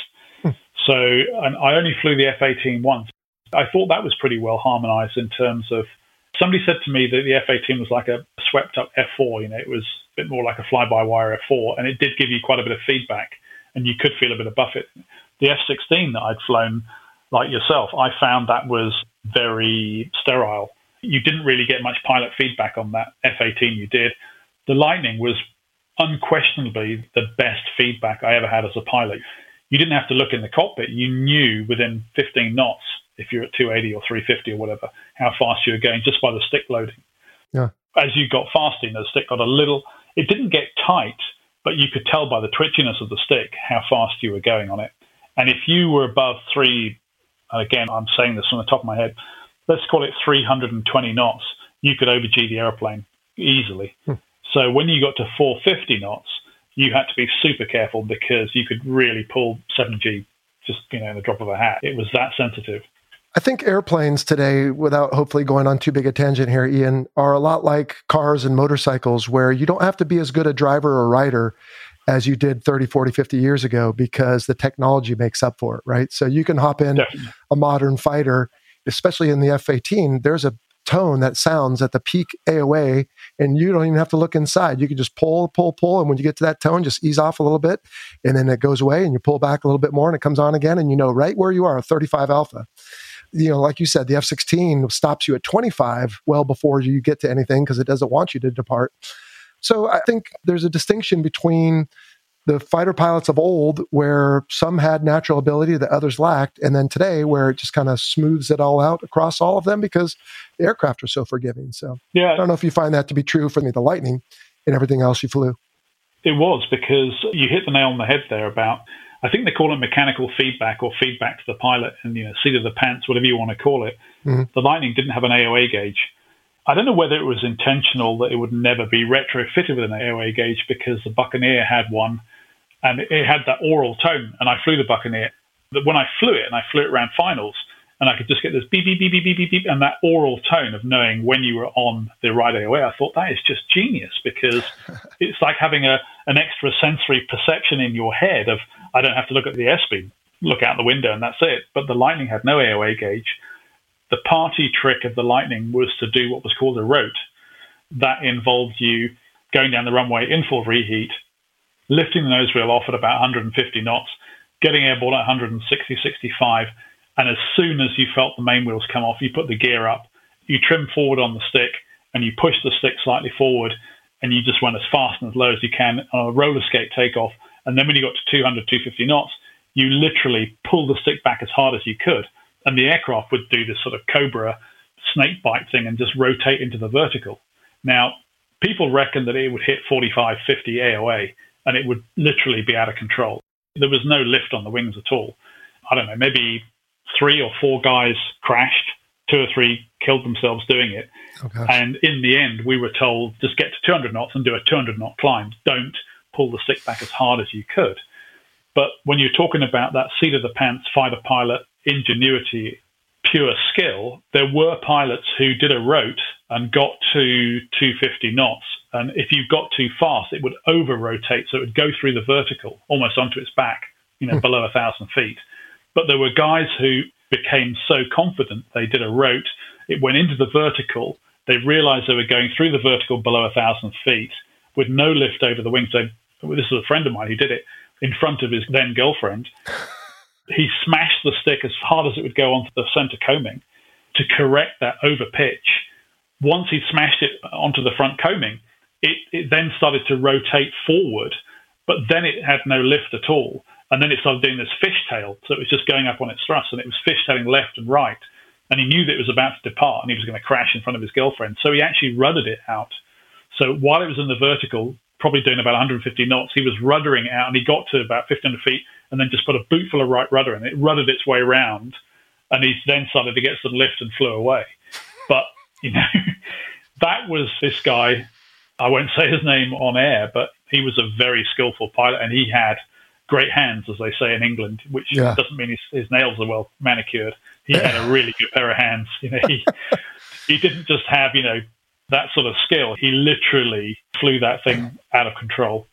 So and I only flew the F-18 once. I thought that was pretty well harmonized in terms of, somebody said to me that the F-18 was like a swept up F4, it was a bit more like a fly-by-wire F4, and it did give you quite a bit of feedback, and you could feel a bit of buffet. The F-16 that I'd flown, like yourself, I found that was very sterile. You didn't really get much pilot feedback on that F-18 you did. The Lightning was unquestionably the best feedback I ever had as a pilot. You didn't have to look in the cockpit. You knew within 15 knots, if you're at 280 or 350 or whatever, how fast you were going just by the stick loading. Yeah. As you got faster, the stick got a little, it didn't get tight, but you could tell by the twitchiness of the stick how fast you were going on it. And if you were above 3, again, I'm saying this from the top of my head, let's call it 320 knots, you could over-G the airplane easily. So when you got to 450 knots, you had to be super careful because you could really pull 7G just, in the drop of a hat. It was that sensitive. I think airplanes today, without hopefully going on too big a tangent here, Ian, are a lot like cars and motorcycles where you don't have to be as good a driver or rider as you did 30, 40, 50 years ago because the technology makes up for it, right? So you can hop in a modern fighter, especially in the F-18, there's a tone that sounds at the peak AOA and you don't even have to look inside. You can just pull, and when you get to that tone, just ease off a little bit and then it goes away and you pull back a little bit more and it comes on again and you know right where you are, 35 alpha. Like you said, the F-16 stops you at 25 well before you get to anything because it doesn't want you to depart. So I think there's a distinction between the fighter pilots of old where some had natural ability that others lacked, and then today where it just kind of smooths it all out across all of them because the aircraft are so forgiving. So I don't know if you find that to be true for the Lightning and everything else you flew. It was because you hit the nail on the head there about, I think they call it mechanical feedback or feedback to the pilot and, seat of the pants, whatever you want to call it. The Lightning didn't have an AOA gauge. I don't know whether it was intentional that it would never be retrofitted with an AOA gauge because the Buccaneer had one and it had that oral tone and I flew the Buccaneer. When I flew it and I flew it around finals and I could just get this beep, beep, beep, beep, beep, beep, beep, and that oral tone of knowing when you were on the right AOA. I thought that is just genius, because it's like having an extra sensory perception in your head of, I don't have to look at the airspeed, look out the window, and that's it. But the Lightning had no AOA gauge. The party trick of the Lightning was to do what was called a rote. That involved you going down the runway in full reheat, lifting the nose wheel off at about 150 knots, getting airborne at 160, 65, and as soon as you felt the main wheels come off, you put the gear up, you trim forward on the stick, and you push the stick slightly forward, and you just went as fast and as low as you can on a roller skate takeoff. And then when you got to 200, 250 knots, you literally pull the stick back as hard as you could. And the aircraft would do this sort of cobra snake bite thing and just rotate into the vertical. Now, people reckon that it would hit 45, 50 AOA, and it would literally be out of control. There was no lift on the wings at all. I don't know, maybe 3 or 4 guys crashed, 2 or 3 killed themselves doing it. Okay. And in the end, we were told, just get to 200 knots and do a 200-knot climb. Don't pull the stick back as hard as you could. But when you're talking about that seat-of-the-pants fighter pilot ingenuity, pure skill, there were pilots who did a rote and got to 250 knots. And if you got too fast, it would over-rotate, so it would go through the vertical, almost onto its back, below 1,000 feet. But there were guys who became so confident they did a rote, it went into the vertical, they realized they were going through the vertical below 1,000 feet with no lift over the wings. This was a friend of mine who did it in front of his then girlfriend. He smashed the stick as hard as it would go onto the center coaming to correct that over pitch. Once he smashed it onto the front coaming, it then started to rotate forward, but then it had no lift at all. And then it started doing this fishtail, so it was just going up on its thrust, and it was fishtailing left and right. And he knew that it was about to depart, and he was going to crash in front of his girlfriend. So he actually ruddered it out. So while it was in the vertical, probably doing about 150 knots, he was ruddering out, and he got to about 1,500 feet, and then just put a boot full of right rudder, and it ruddered its way around, and he then started to get some lift and flew away. But, that was this guy. I won't say his name on air, but he was a very skillful pilot, and he had great hands, as they say in England, which doesn't mean his nails are well manicured. He had a really good pair of hands. He didn't just have, that sort of skill. He literally flew that thing out of control.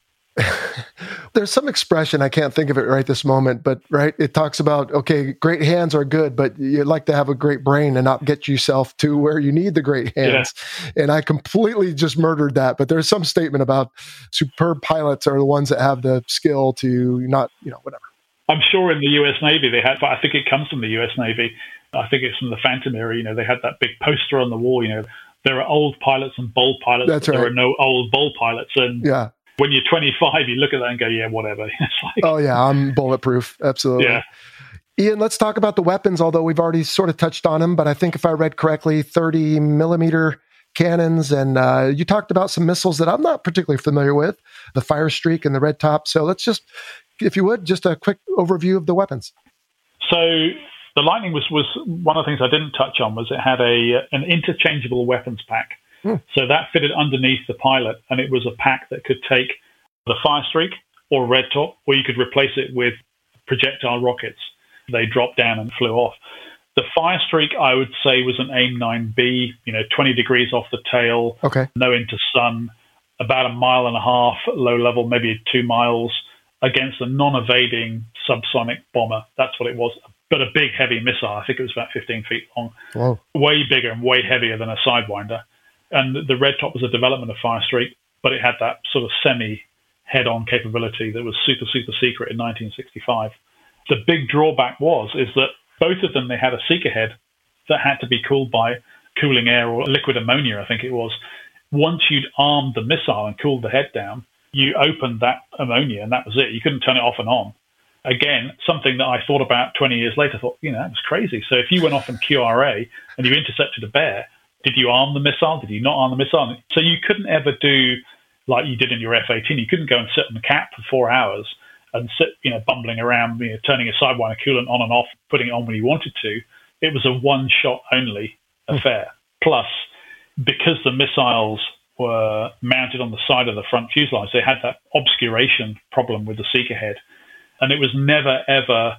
There's some expression, I can't think of it right this moment, but it talks about, okay, great hands are good, but you'd like to have a great brain and not get yourself to where you need the great hands. Yeah. And I completely just murdered that, but there's some statement about superb pilots are the ones that have the skill to not, whatever. I'm sure in the US Navy they had, but I think it comes from the US Navy. I think it's from the Phantom era. They had that big poster on the wall, there are old pilots and bold pilots. That's right. There are no old bold pilots. And when you're 25, you look at that and go, yeah, whatever. It's like, oh, yeah, I'm bulletproof. Absolutely. Yeah. Ian, let's talk about the weapons, although we've already sort of touched on them. But I think if I read correctly, 30 millimeter cannons. And you talked about some missiles that I'm not particularly familiar with, the Fire Streak and the Red Top. So let's just, if you would, just a quick overview of the weapons. So the Lightning was one of the things I didn't touch on was it had an interchangeable weapons pack. So that fitted underneath the pilot, and it was a pack that could take the Fire Streak or Red Top, or you could replace it with projectile rockets. They dropped down and flew off. The Fire Streak, I would say, was an AIM-9B, 20 degrees off the tail, no into sun, about 1.5 miles low level, maybe 2 miles, against a non-evading subsonic bomber. That's what it was. But a big, heavy missile. I think it was about 15 feet long. Whoa. Way bigger and way heavier than a Sidewinder. And the Red Top was a development of Fire Streak, but it had that sort of semi-head-on capability that was super, super secret in 1965. The big drawback is that both of them, they had a seeker head that had to be cooled by cooling air or liquid ammonia, I think it was. Once you'd armed the missile and cooled the head down, you opened that ammonia and that was it. You couldn't turn it off and on. Again, something that I thought about 20 years later, I thought, that was crazy. So if you went off in QRA and you intercepted a bear, did you arm the missile? Did you not arm the missile? So you couldn't ever do like you did in your F-18. You couldn't go and sit on the cap for 4 hours and sit, bumbling around, turning a Sidewinder coolant on and off, putting it on when you wanted to. It was a one-shot only affair. Plus, because the missiles were mounted on the side of the front fuselage, they had that obscuration problem with the seeker head. And it was never, ever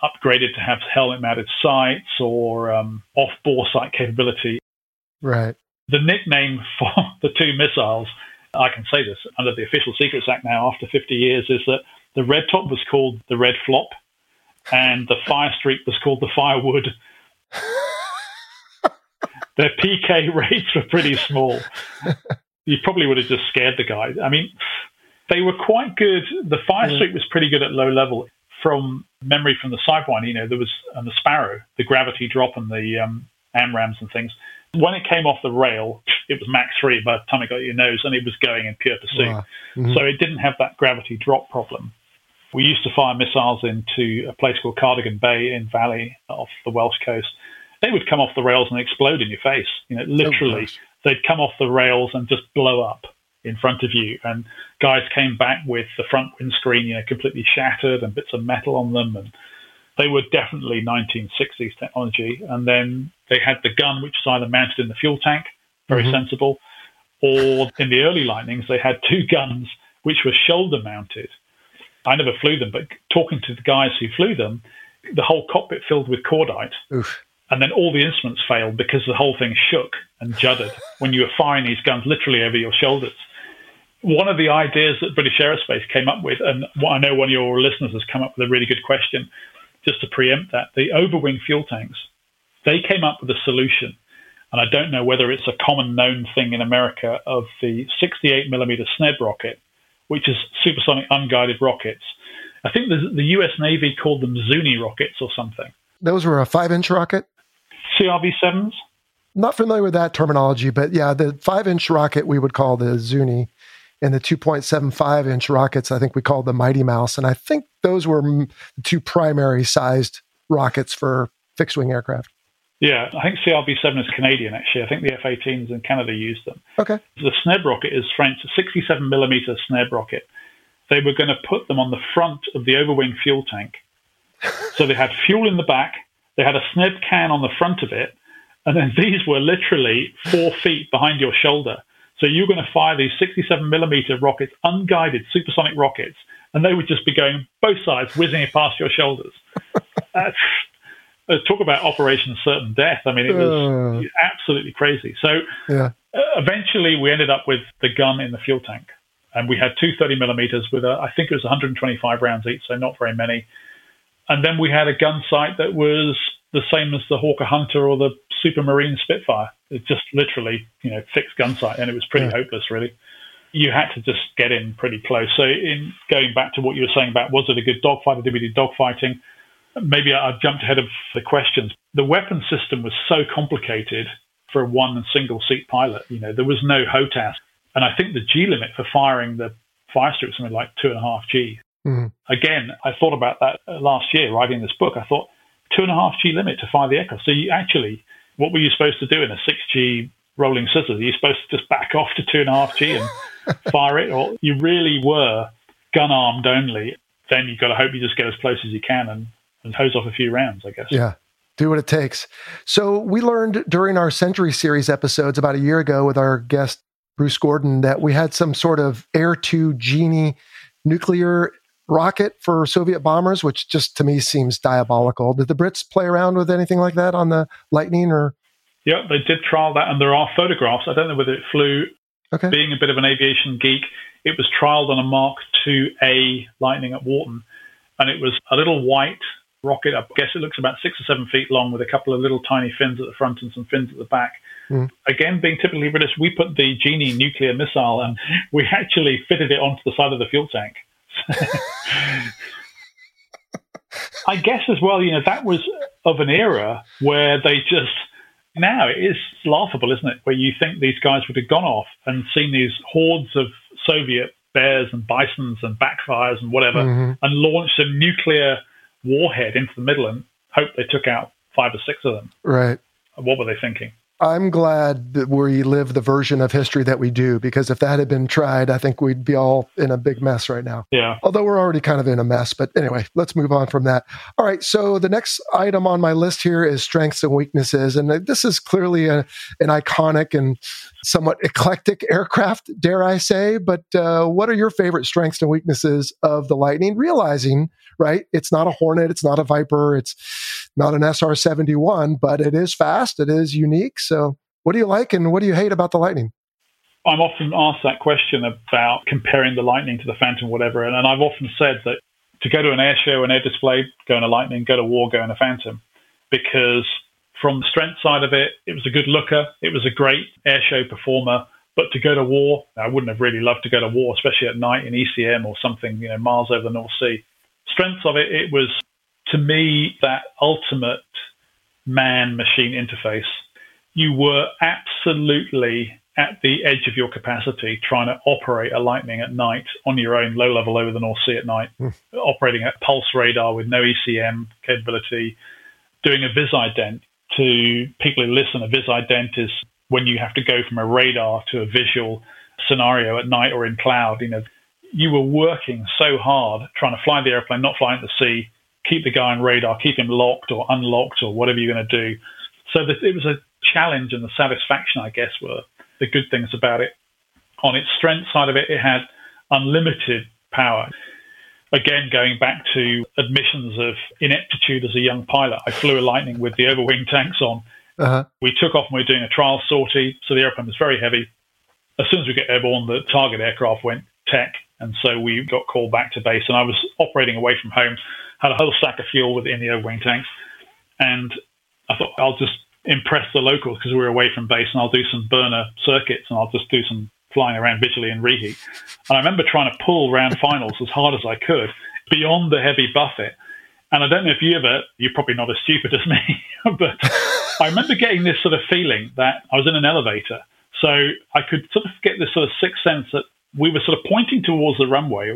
upgraded to have helmet-mounted sights or off-bore sight capability. Right. The nickname for the two missiles, I can say this under the Official Secrets Act now after 50 years, is that the Red Top was called the Red Flop and the Fire Streak was called the Firewood. Their PK rates were pretty small. You probably would have just scared the guy. I mean, they were quite good. The Fire Streak was pretty good at low level. From memory from the Sidewinder, there was the Sparrow, the gravity drop and the AMRAAMs and things. When it came off the rail, it was Mach 3 by the time it got your nose, and it was going in pure pursuit. Wow. Mm-hmm. So it didn't have that gravity drop problem. We used to fire missiles into a place called Cardigan Bay in Valley off the Welsh coast. They would come off the rails and explode in your face. Literally, they'd come off the rails and just blow up in front of you. And guys came back with the front windscreen, completely shattered and bits of metal on them. And they were definitely 1960s technology. And then they had the gun, which was either mounted in the fuel tank, very sensible, or in the early Lightnings, they had two guns, which were shoulder mounted. I never flew them, but talking to the guys who flew them, the whole cockpit filled with cordite. Oof. And then all the instruments failed because the whole thing shook and juddered when you were firing these guns literally over your shoulders. One of the ideas that British Aerospace came up with, and I know one of your listeners has come up with a really good question, just to preempt that, the overwing fuel tanks, they came up with a solution. And I don't know whether it's a common known thing in America of the 68mm SNEB rocket, which is supersonic unguided rockets. I think the US Navy called them Zuni rockets or something. Those were a 5-inch rocket? CRV-7s? Not familiar with that terminology, but yeah, the 5-inch rocket we would call the Zuni, and the 2.75-inch rockets, I think we called the Mighty Mouse. And I think those were the two primary sized rockets for fixed-wing aircraft. Yeah, I think CRV-7 is Canadian, actually. I think the F-18s in Canada used them. Okay. The SNEB rocket is French, a 67mm SNEB rocket. They were going to put them on the front of the overwing fuel tank. So they had fuel in the back, they had a SNEB can on the front of it, and then these were literally 4 feet behind your shoulder. So you're going to fire these 67mm rockets, unguided supersonic rockets, and they would just be going both sides, whizzing past your shoulders. Talk about Operation Certain Death. I mean, it was absolutely crazy. So eventually we ended up with the gun in the fuel tank, and we had two 30mm with, I think it was 125 rounds each, so not very many. And then we had a gun sight that was the same as the Hawker Hunter or the Supermarine Spitfire. It just literally, fixed gun sight, and it was pretty hopeless, really. You had to just get in pretty close. So in going back to what you were saying about, was it a good dogfighter? Did we do dogfighting? Maybe I jumped ahead of the questions. The weapon system was so complicated for one single-seat pilot. There was no HOTAS. And I think the G limit for firing the Fire Streak was something like 2.5 G. Mm-hmm. Again, I thought about that last year writing this book. I thought 2.5 G limit to fire the aircraft. So you actually, what were you supposed to do in a 6 G rolling scissors? Are you supposed to just back off to 2.5 G and fire it? Or you really were gun armed only? Then you've got to hope you just get as close as you can and hose off a few rounds, I guess. Yeah. Do what it takes. So we learned during our Century Series episodes about a year ago with our guest, Bruce Gordon, that we had some sort of Air-2 Genie nuclear rocket for Soviet bombers, which just to me seems diabolical. Did the Brits play around with anything like that on the Lightning? Or? Yeah, they did trial that, and there are photographs. I don't know whether it flew. Okay. Being a bit of an aviation geek, it was trialed on a Mark IIA Lightning at Wharton, and it was a little white rocket. I guess it looks about 6 or 7 feet long with a couple of little tiny fins at the front and some fins at the back. Again, being typically British, we put the Genie nuclear missile and we actually fitted it onto the side of the fuel tank. I guess as well, that was of an era where they just, now it is laughable, isn't it? Where you think these guys would have gone off and seen these hordes of Soviet bears and bisons and backfires and whatever, and launched a nuclear warhead into the middle and hope they took out 5 or 6 of them. Right. What were they thinking? I'm glad that we live the version of history that we do, because if that had been tried, I think we'd be all in a big mess right now. Yeah. Although we're already kind of in a mess. But anyway, let's move on from that. All right. So the next item on my list here is strengths and weaknesses. And this is clearly an iconic and somewhat eclectic aircraft, dare I say. But what are your favorite strengths and weaknesses of the Lightning? Realizing, right, it's not a Hornet, it's not a Viper, it's not an SR-71, but it is fast, it is unique. So what do you like and what do you hate about the Lightning? I'm often asked that question about comparing the Lightning to the Phantom, whatever, and I've often said that to go to an air show, an air display, go in a Lightning, go to war, go in a Phantom, because from the strength side of it, it was a good looker, it was a great air show performer, but to go to war, I wouldn't have really loved to go to war, especially at night in ECM or something, miles over the North Sea. Strengths of it was, to me, that ultimate man-machine interface. You were absolutely at the edge of your capacity trying to operate a Lightning at night on your own, low level over the North Sea at night, operating at pulse radar with no ECM capability, doing a vis-ident. To people who listen, a vis-ident is when you have to go from a radar to a visual scenario at night or in cloud. You were working so hard trying to fly the airplane, not fly at the sea, keep the guy on radar, keep him locked or unlocked or whatever you're going to do. So it was a challenge, and the satisfaction, I guess, were the good things about it. On its strength side of it, it had unlimited power. Again, going back to admissions of ineptitude as a young pilot, I flew a Lightning with the overwing tanks on. Uh-huh. We took off and we were doing a trial sortie, so the airplane was very heavy. As soon as we get airborne, the target aircraft went tech, and so we got called back to base, and I was operating away from home, had a whole stack of fuel in the overwing tanks, and I thought I'll just impress the locals because we were away from base, and I'll do some burner circuits, and I'll just do some flying around visually and reheat. And I remember trying to pull round finals as hard as I could beyond the heavy buffet. And I don't know if you're probably not as stupid as me, but I remember getting this sort of feeling that I was in an elevator. So I could sort of get this sort of sixth sense that we were sort of pointing towards the runway.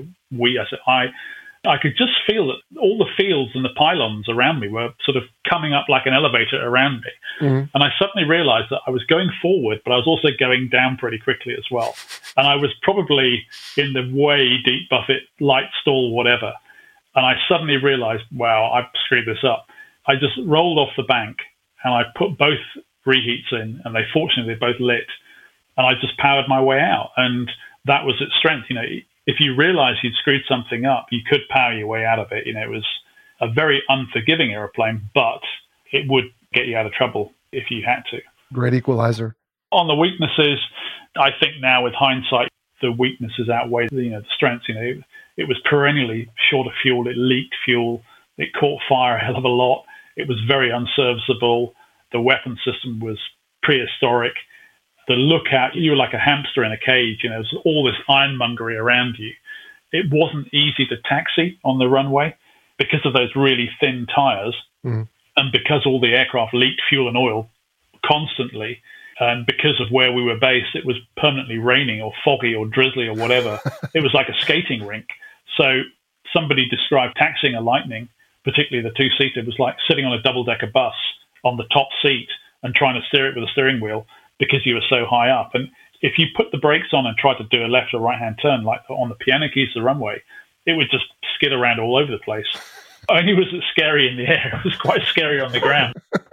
I could just feel that all the fields and the pylons around me were sort of coming up like an elevator around me. Mm-hmm. And I suddenly realized that I was going forward, but I was also going down pretty quickly as well. And I was probably in the way deep buffet, light stall, whatever. And I suddenly realized, wow, I've screwed this up. I just rolled off the bank and I put both reheats in, and fortunately they both lit. And I just powered my way out. And that was its strength. If you realize you'd screwed something up, you could power your way out of it. It was a very unforgiving airplane, but it would get you out of trouble if you had to. Great equalizer. On the weaknesses, I think now with hindsight, the weaknesses outweigh the strengths. It was perennially short of fuel. It leaked fuel. It caught fire a hell of a lot. It was very unserviceable. The weapon system was prehistoric. The lookout, you were like a hamster in a cage. There was all this ironmongery around you. It wasn't easy to taxi on the runway because of those really thin tires, and because all the aircraft leaked fuel and oil constantly, and because of where we were based, it was permanently raining or foggy or drizzly or whatever. It was like a skating rink. So somebody described taxiing a Lightning, particularly the two-seater, was like sitting on a double-decker bus on the top seat and trying to steer it with a steering wheel, because you were so high up. And if you put the brakes on and tried to do a left or right-hand turn, like on the piano keys of the runway, it would just skid around all over the place. Only was it scary in the air. It was quite scary on the ground.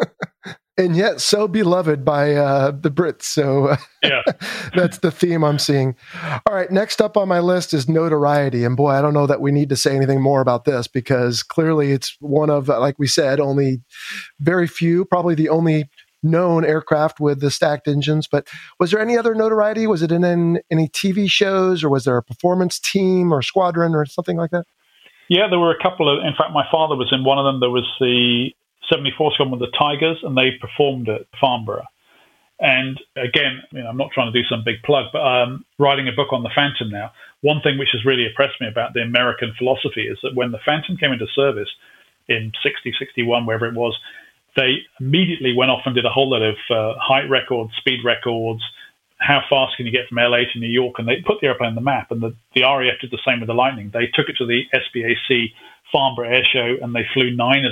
And yet so beloved by the Brits. So yeah. That's the theme I'm seeing. All right, next up on my list is notoriety. And boy, I don't know that we need to say anything more about this, because clearly it's one of, like we said, only very few, probably the only known aircraft with the stacked engines. But was there any other notoriety? Was it in any TV shows, or was there a performance team or squadron or something like that? Yeah, there were a couple of, in fact, my father was in one of them. There was the 74 Squadron with the Tigers, and they performed at Farnborough. And again, I'm not trying to do some big plug, but writing a book on the Phantom now, one thing which has really impressed me about the American philosophy is that when the Phantom came into service in 60, 61, wherever it was, they immediately went off and did a whole lot of height records, speed records, how fast can you get from LA to New York, and they put the airplane on the map. And the RAF did the same with the Lightning. They took it to the SBAC Farnborough Air Show, and they flew 9 of them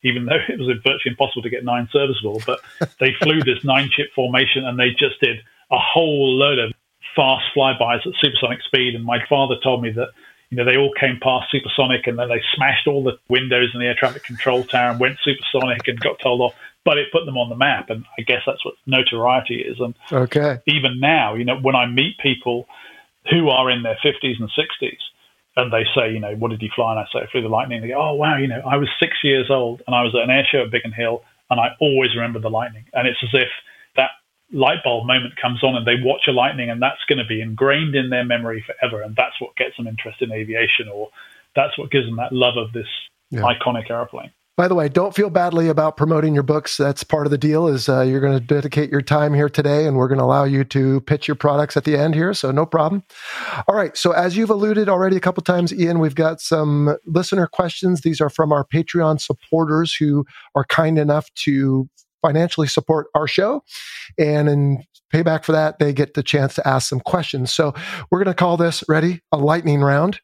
even though it was virtually impossible to get 9 serviceable. But they flew this 9-chip formation, and they just did a whole load of fast flybys at supersonic speed. And my father told me that, they all came past supersonic, and then they smashed all the windows in the air traffic control tower and went supersonic and got told off. But it put them on the map, and I guess that's what notoriety is. And even now, when I meet people who are in their 50s and 60s, and they say, what did you fly? And I say, I flew the Lightning. They go, oh, wow, I was 6 years old, and I was at an air show at Biggin Hill, and I always remember the Lightning. And it's as if that light bulb moment comes on, and they watch a Lightning, and that's going to be ingrained in their memory forever. And that's what gets them interested in aviation, or that's what gives them that love of this iconic airplane. By the way, don't feel badly about promoting your books. That's part of the deal is you're going to dedicate your time here today, and we're going to allow you to pitch your products at the end here, so no problem. All right, so as you've alluded already a couple times, Ian, we've got some listener questions. These are from our Patreon supporters who are kind enough to financially support our show, and in payback for that, they get the chance to ask some questions. So we're going to call this, ready, a lightning round.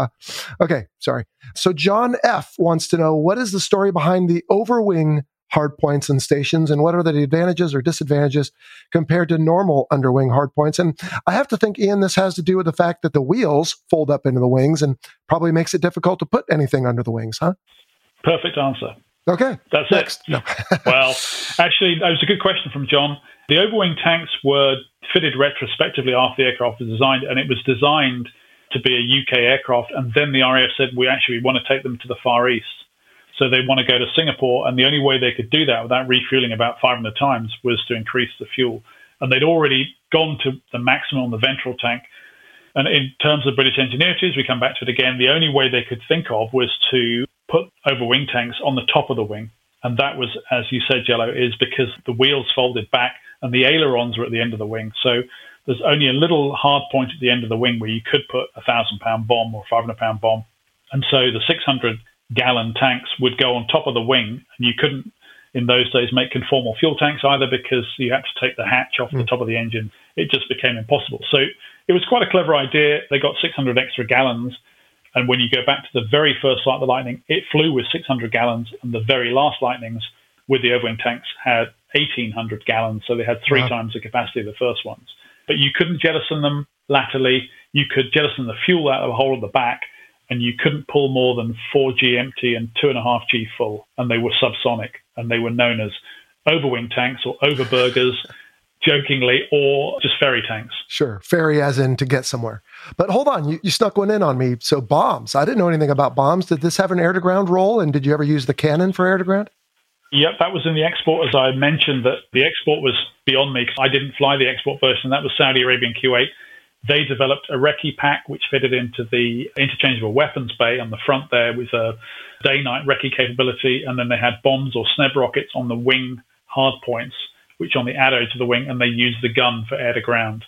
Okay, sorry. So John F. wants to know, what is the story behind the overwing hardpoints and stations, and what are the advantages or disadvantages compared to normal underwing hardpoints? And I have to think, Ian, this has to do with the fact that the wheels fold up into the wings and probably makes it difficult to put anything under the wings, huh? Perfect answer. Okay. That's next. It. No. Well, actually, that was a good question from John. The overwing tanks were fitted retrospectively after the aircraft was designed, and it was designed to be a UK aircraft, and then the RAF said, we want to take them to the Far East. So they want to go to Singapore, and the only way they could do that without refueling about 500 times was to increase the fuel. And they'd already gone to the maximum on the ventral tank. And in terms of British Ingenuity, we come back to it again, the only way they could think of was to put overwing tanks on the top of the wing. And that was, as you said, Jello, is because the wheels folded back and the ailerons were at the end of the wing. So there's only a little hard point at the end of the wing where you could put a 1,000-pound bomb or 500-pound bomb. And so the 600-gallon tanks would go on top of the wing, and you couldn't, in those days, make conformal fuel tanks either because you had to take the hatch off the top of the engine. It just became impossible. So it was quite a clever idea. They got 600 extra gallons, and when you go back to the very first flight of the Lightning, it flew with 600 gallons, and the very last Lightnings with the overwing tanks had 1,800 gallons, so they had 3 times the capacity of the first ones. But you couldn't jettison them laterally. You could jettison the fuel out of the hole at the back, and you couldn't pull more than 4G empty and 2.5G full, and they were subsonic, and they were known as overwing tanks or overburgers, jokingly, or just ferry tanks. Sure, ferry as in to get somewhere. But hold on, you snuck one in on me. So bombs, I didn't know anything about bombs. Did this have an air-to-ground role, and did you ever use the cannon for air-to-ground? Yep, that was in the export, as I mentioned, that the export was beyond me because I didn't fly the export version. That was Saudi Arabian Kuwait. They developed a recce pack which fitted into the interchangeable weapons bay on the front there with a day-night recce capability, and then they had bombs or SNEB rockets on the wing hardpoints, which on the addo to the wing, and they used the gun for air-to-ground.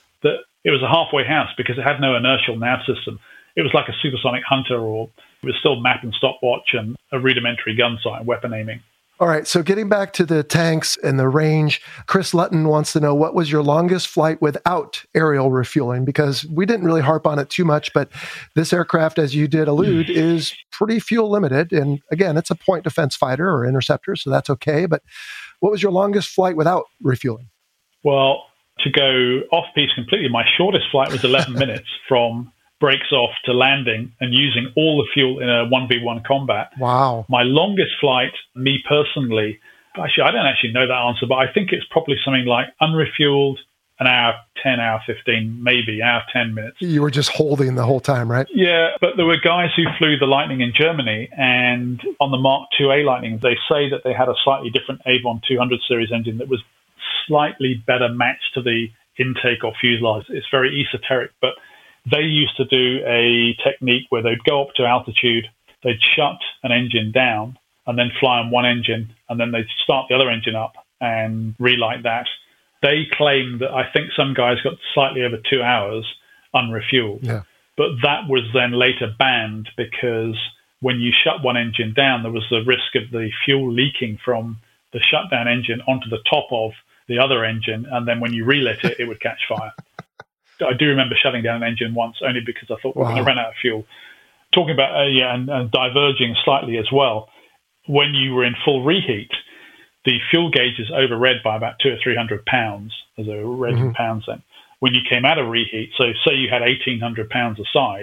It was a halfway house because it had no inertial nav system. It was like a supersonic Hunter, or it was still map and stopwatch and a rudimentary gun sight and weapon aiming. All right, so getting back to the tanks and the range, Chris Lutton wants to know, what was your longest flight without aerial refueling? Because we didn't really harp on it too much, but this aircraft, as you did allude, is pretty fuel limited. And again, it's a point defense fighter or interceptor, so that's okay. But what was your longest flight without refueling? Well, to go off-piste completely, my shortest flight was 11 minutes from breaks off to landing and using all the fuel in a 1v1 combat. Wow. My longest flight, me personally, actually, I don't actually know that answer, but I think it's probably something like unrefueled, an hour 10, hour 15, maybe hour 10 minutes. You were just holding the whole time, right? Yeah, but there were guys who flew the Lightning in Germany, and on the Mark IIA Lightning, they say that they had a slightly different Avon 200 series engine that was slightly better matched to the intake or fuselage. It's very esoteric, but they used to do a technique where they'd go up to altitude, they'd shut an engine down, and then fly on one engine, and then they'd start the other engine up and relight that. They claim that I think some guys got slightly over 2 hours unrefueled. Yeah. But that was then later banned because when you shut one engine down, there was the risk of the fuel leaking from the shutdown engine onto the top of the other engine, and then when you relit it, it would catch fire. I do remember shutting down an engine once, only because I thought we were going to run out of fuel. Talking about and diverging slightly as well, when you were in full reheat, the fuel gauges overread by about 200 or 300 pounds, as they were read in pounds then. When you came out of reheat, so say you had 1,800 pounds aside,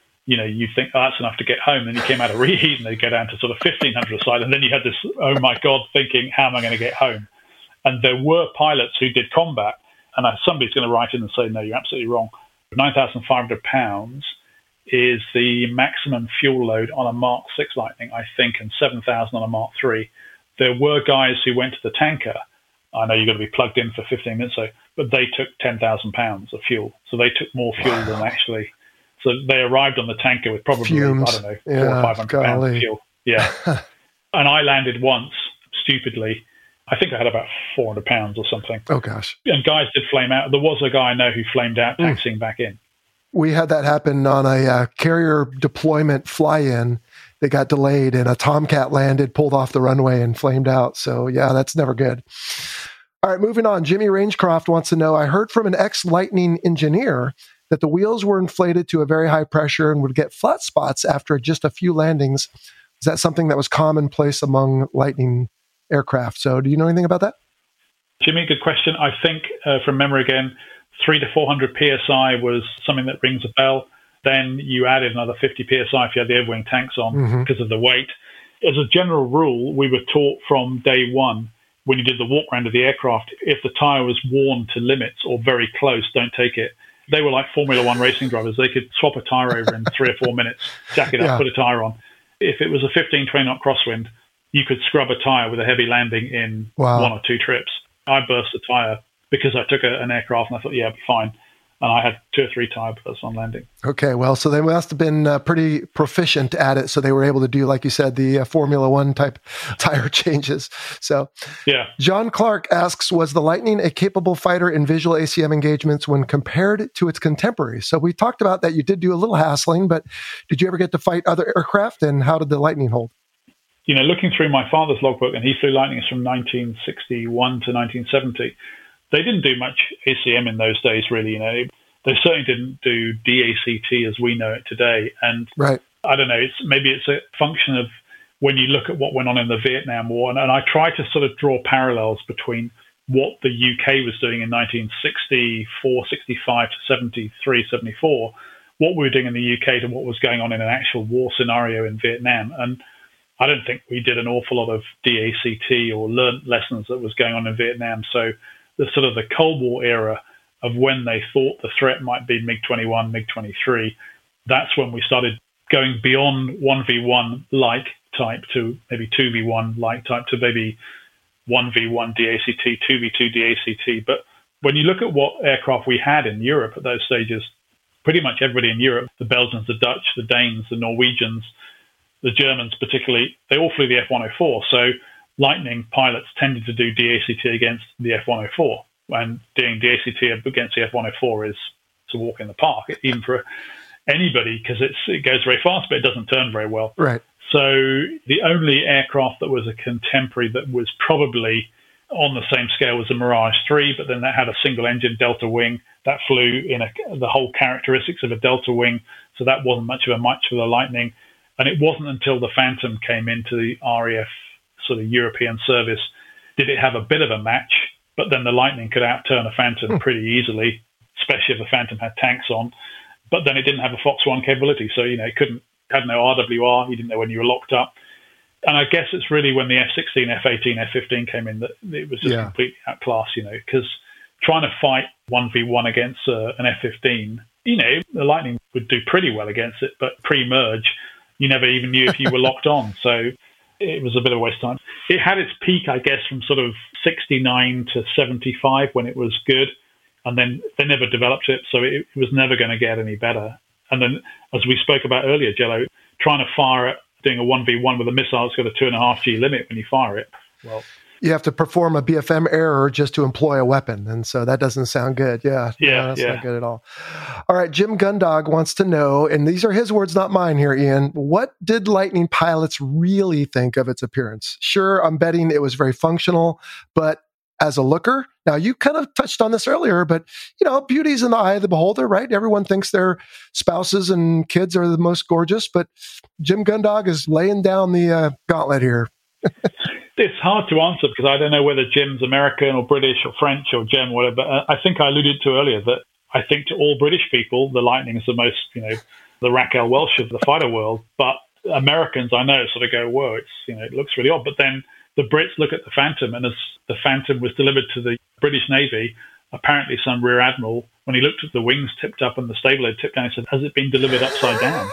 you think, oh, that's enough to get home. Then you came out of reheat and they go down to sort of 1,500 aside. And then you had this, oh my God, thinking, how am I going to get home? And there were pilots who did combat. And somebody's going to write in and say, no, you're absolutely wrong. 9,500 pounds is the maximum fuel load on a Mark 6 Lightning, I think, and 7,000 on a Mark 3. There were guys who went to the tanker. I know you've got to be plugged in for 15 minutes, but they took 10,000 pounds of fuel. So they took more fuel than actually. So they arrived on the tanker with probably, Fumes. I don't know, 400 or 500 pounds of fuel. Yeah. And I landed once, stupidly. I think I had about 400 pounds or something. Oh, gosh. And guys did flame out. There was a guy I know who flamed out taxiing back in. We had that happen on a carrier deployment fly-in that got delayed, and a Tomcat landed, pulled off the runway, and flamed out. So, yeah, that's never good. All right, moving on. Jimmy Rangecroft wants to know, I heard from an ex-Lightning engineer that the wheels were inflated to a very high pressure and would get flat spots after just a few landings. Is that something that was commonplace among Lightning aircraft? So do you know anything about that? Jimmy, good question. I think, from memory again, 300 to 400 PSI was something that rings a bell. Then you added another 50 PSI if you had the overwing tanks on because of the weight. As a general rule, we were taught from day one, when you did the walk around of the aircraft, if the tyre was worn to limits or very close, don't take it. They were like Formula One racing drivers. They could swap a tyre over in 3 or 4 minutes, jack it up, put a tyre on. If it was a 15, 20 knot crosswind, you could scrub a tyre with a heavy landing in 1 or 2 trips. I burst a tyre because I took an aircraft and I thought, yeah, it'll be fine. And I had 2 or 3 tyre bursts on landing. Okay, well, so they must have been pretty proficient at it. So they were able to do, like you said, the Formula One type tyre changes. So, yeah. John Clark asks, was the Lightning a capable fighter in visual ACM engagements when compared to its contemporaries? So we talked about that you did do a little hassling, but did you ever get to fight other aircraft, and how did the Lightning hold? Looking through my father's logbook, and he flew Lightnings from 1961 to 1970, they didn't do much ACM in those days, really. They certainly didn't do DACT as we know it today. And I don't know, maybe it's a function of when you look at what went on in the Vietnam War. And I try to sort of draw parallels between what the UK was doing in 1964, 65 to 73, 74, what we were doing in the UK to what was going on in an actual war scenario in Vietnam. And I don't think we did an awful lot of DACT or learned lessons that was going on in Vietnam. So the sort of the Cold War era of when they thought the threat might be MiG-21, MiG-23, that's when we started going beyond 1v1-like type to maybe 2v1-like type to maybe 1v1 DACT, 2v2 DACT. But when you look at what aircraft we had in Europe at those stages, pretty much everybody in Europe, the Belgians, the Dutch, the Danes, the Norwegians, the Germans particularly, they all flew the F-104. So Lightning pilots tended to do DACT against the F-104. And doing DACT against the F-104 is to walk in the park, even for anybody, because it goes very fast, but it doesn't turn very well. Right. So the only aircraft that was a contemporary that was probably on the same scale was the Mirage 3, but then that had a single-engine delta wing that flew in the whole characteristics of a delta wing, so that wasn't much of a match for the Lightning. And it wasn't until the Phantom came into the RAF sort of European service did it have a bit of a match, but then the Lightning could outturn a Phantom pretty easily, especially if the Phantom had tanks on. But then it didn't have a Fox 1 capability, so it had no RWR, you didn't know when you were locked up. And I guess it's really when the F-16, F-18, F-15 came in that it was just completely outclassed, because trying to fight 1v1 against an F-15, the Lightning would do pretty well against it, but pre-merge, you never even knew if you were locked on. So it was a bit of a waste of time. It had its peak, I guess, from sort of 69 to 75 when it was good. And then they never developed it, so it was never going to get any better. And then, as we spoke about earlier, Jello, trying to fire it, doing a 1v1 with a missile that's got a 2.5 G limit when you fire it, well, you have to perform a BFM error just to employ a weapon. And so that doesn't sound good. That's not good at all. All right. Jim Gundog wants to know, and these are his words, not mine here, Ian. What did Lightning pilots really think of its appearance? Sure, I'm betting it was very functional, but as a looker, now you kind of touched on this earlier, but beauty's in the eye of the beholder, right? Everyone thinks their spouses and kids are the most gorgeous, but Jim Gundog is laying down the gauntlet here. It's hard to answer because I don't know whether Jim's American or British or French or Gem, whatever. But I think I alluded to earlier that I think to all British people, the Lightning is the most, the Raquel Welch of the fighter world. But Americans, I know, sort of go, whoa, it looks really odd. But then the Brits look at the Phantom, and as the Phantom was delivered to the British Navy, apparently some rear admiral, when he looked at the wings tipped up and the stable had tipped down, he said, has it been delivered upside down?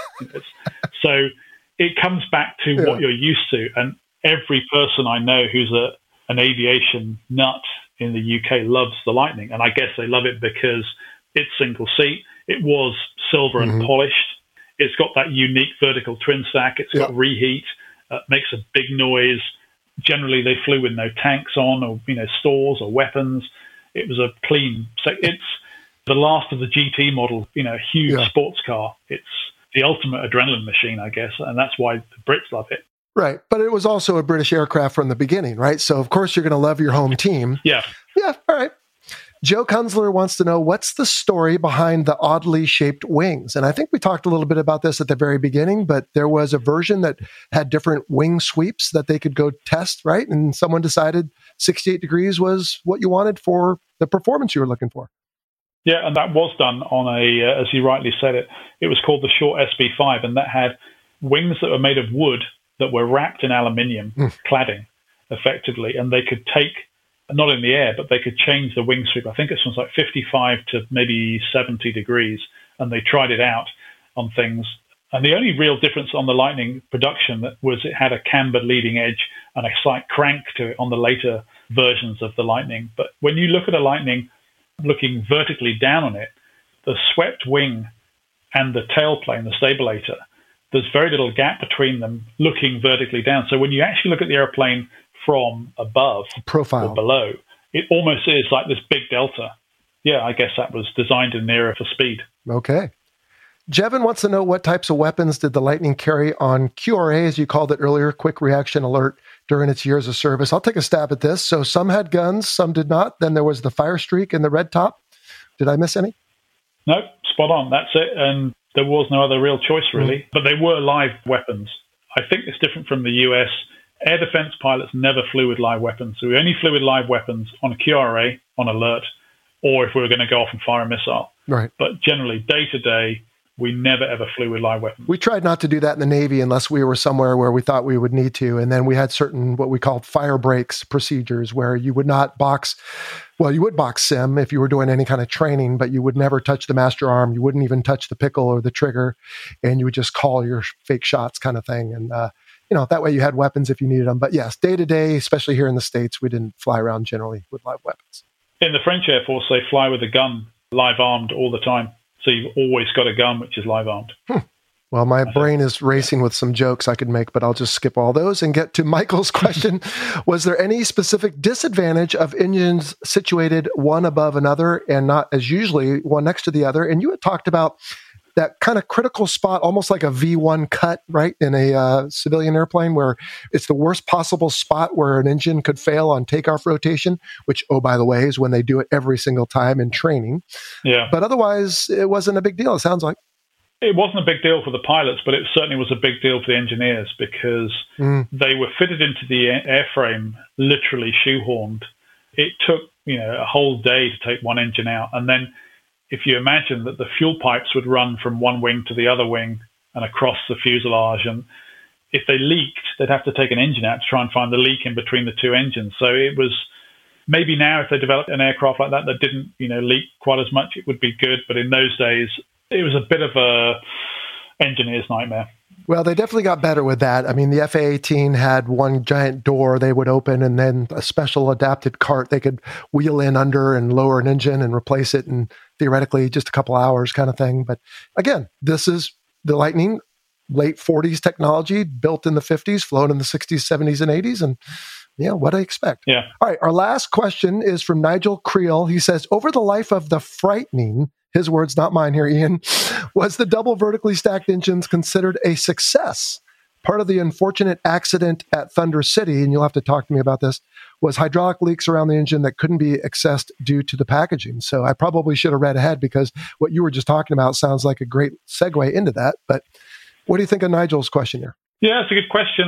So it comes back to what you're used to. And every person I know who's an aviation nut in the UK loves the Lightning. And I guess they love it because it's single seat. It was silver and polished. It's got that unique vertical twin stack. It's got reheat, makes a big noise. Generally, they flew with no tanks on or, stores or weapons. It was a clean. So it's the last of the GT model, huge sports car. It's the ultimate adrenaline machine, I guess. And that's why the Brits love it. Right. But it was also a British aircraft from the beginning, right? So, of course, you're going to love your home team. Yeah. Yeah. All right. Joe Kunzler wants to know, what's the story behind the oddly shaped wings? And I think we talked a little bit about this at the very beginning, but there was a version that had different wing sweeps that they could go test, right? And someone decided 68 degrees was what you wanted for the performance you were looking for. Yeah, and that was done on as you rightly said it was called the Short SB5, and that had wings that were made of wood that were wrapped in aluminium cladding, effectively, and they could take, not in the air, but they could change the wing sweep. I think it was like 55 to maybe 70 degrees, and they tried it out on things. And the only real difference on the Lightning production was it had a cambered leading edge and a slight crank to it on the later versions of the Lightning. But when you look at a Lightning looking vertically down on it, the swept wing and the tailplane, the stabilator, there's very little gap between them looking vertically down. So when you actually look at the airplane from above profile or below, it almost is like this big delta. Yeah, I guess that was designed in the era for speed. Okay. Jevin wants to know, what types of weapons did the Lightning carry on QRA, as you called it earlier, quick reaction alert, during its years of service? I'll take a stab at this. So some had guns, some did not. Then there was the Fire Streak and the Red Top. Did I miss any? No, spot on. That's it. And there was no other real choice, really. But they were live weapons. I think it's different from the US. Air defense pilots never flew with live weapons. So we only flew with live weapons on a QRA, on alert, or if we were going to go off and fire a missile. Right. But generally, day to day, we never ever flew with live weapons. We tried not to do that in the Navy unless we were somewhere where we thought we would need to. And then we had certain what we called fire breaks procedures where you would not box. Well, you would box sim if you were doing any kind of training, but you would never touch the master arm. You wouldn't even touch the pickle or the trigger, and you would just call your fake shots kind of thing. And, that way you had weapons if you needed them. But yes, day to day, especially here in the States, we didn't fly around generally with live weapons. In the French Air Force, they fly with a gun, live armed all the time. So you've always got a gun which is live armed. Well, my brain is racing with some jokes I could make, but I'll just skip all those and get to Michael's question. Was there any specific disadvantage of engines situated one above another and not as usually one next to the other? And you had talked about that kind of critical spot, almost like a V1 cut, right, in a civilian airplane, where it's the worst possible spot where an engine could fail on takeoff rotation, which, oh, by the way, is when they do it every single time in training. Yeah. But otherwise, it wasn't a big deal, it sounds like. It wasn't a big deal for the pilots, but it certainly was a big deal for the engineers because they were fitted into the airframe, literally shoehorned. It took, a whole day to take one engine out. And then if you imagine that the fuel pipes would run from one wing to the other wing and across the fuselage, and if they leaked, they'd have to take an engine out to try and find the leak in between the two engines. So it was maybe now if they developed an aircraft like that didn't, leak quite as much, it would be good. But in those days, it was a bit of a engineer's nightmare. Well, they definitely got better with that. I mean, the FA-18 had one giant door they would open and then a special adapted cart they could wheel in under and lower an engine and replace it in theoretically just a couple hours kind of thing. But again, this is the Lightning, late 40s technology, built in the 50s, flown in the 60s, 70s, and 80s. And yeah, what I expect. Yeah. All right. Our last question is from Nigel Creel. He says, over the life of the Frightening, his words, not mine here, Ian, was the double vertically stacked engines considered a success? Part of the unfortunate accident at Thunder City, and you'll have to talk to me about this, was hydraulic leaks around the engine that couldn't be accessed due to the packaging. So I probably should have read ahead because what you were just talking about sounds like a great segue into that. But what do you think of Nigel's question here? Yeah, it's a good question.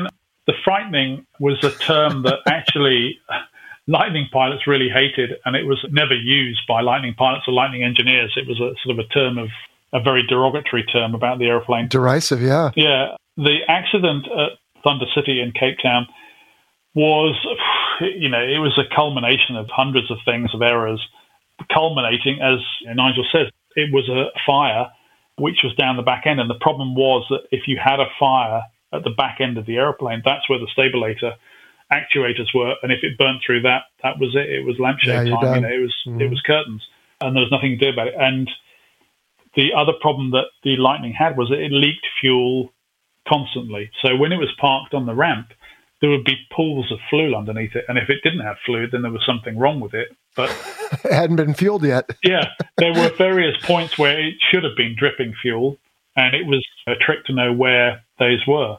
The frightening was a term that actually Lightning pilots really hated, and it was never used by Lightning pilots or Lightning engineers. It was a sort of a term of a very derogatory term about the airplane. Derisive, yeah. Yeah. The accident at Thunder City in Cape Town was, it was a culmination of hundreds of things, of errors, culminating, as Nigel says, it was a fire which was down the back end. And the problem was that if you had a fire at the back end of the airplane, that's where the stabilator actuators were. And if it burnt through that was it. It was lampshade time. It was curtains. And there was nothing to do about it. And the other problem that the Lightning had was that it leaked fuel constantly. So when it was parked on the ramp, there would be pools of fluid underneath it. And if it didn't have fluid, then there was something wrong with it. But it hadn't been fueled yet. Yeah, there were various points where it should have been dripping fuel, and it was a trick to know where those were.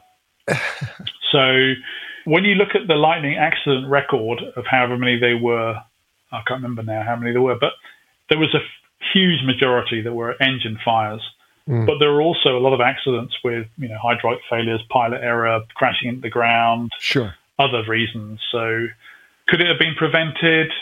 So when you look at the Lightning accident record of however many they were, I can't remember now how many there were, but there was a huge majority that were engine fires. But there were also a lot of accidents with, hydraulic failures, pilot error, crashing into the ground, other reasons. So could it have been prevented?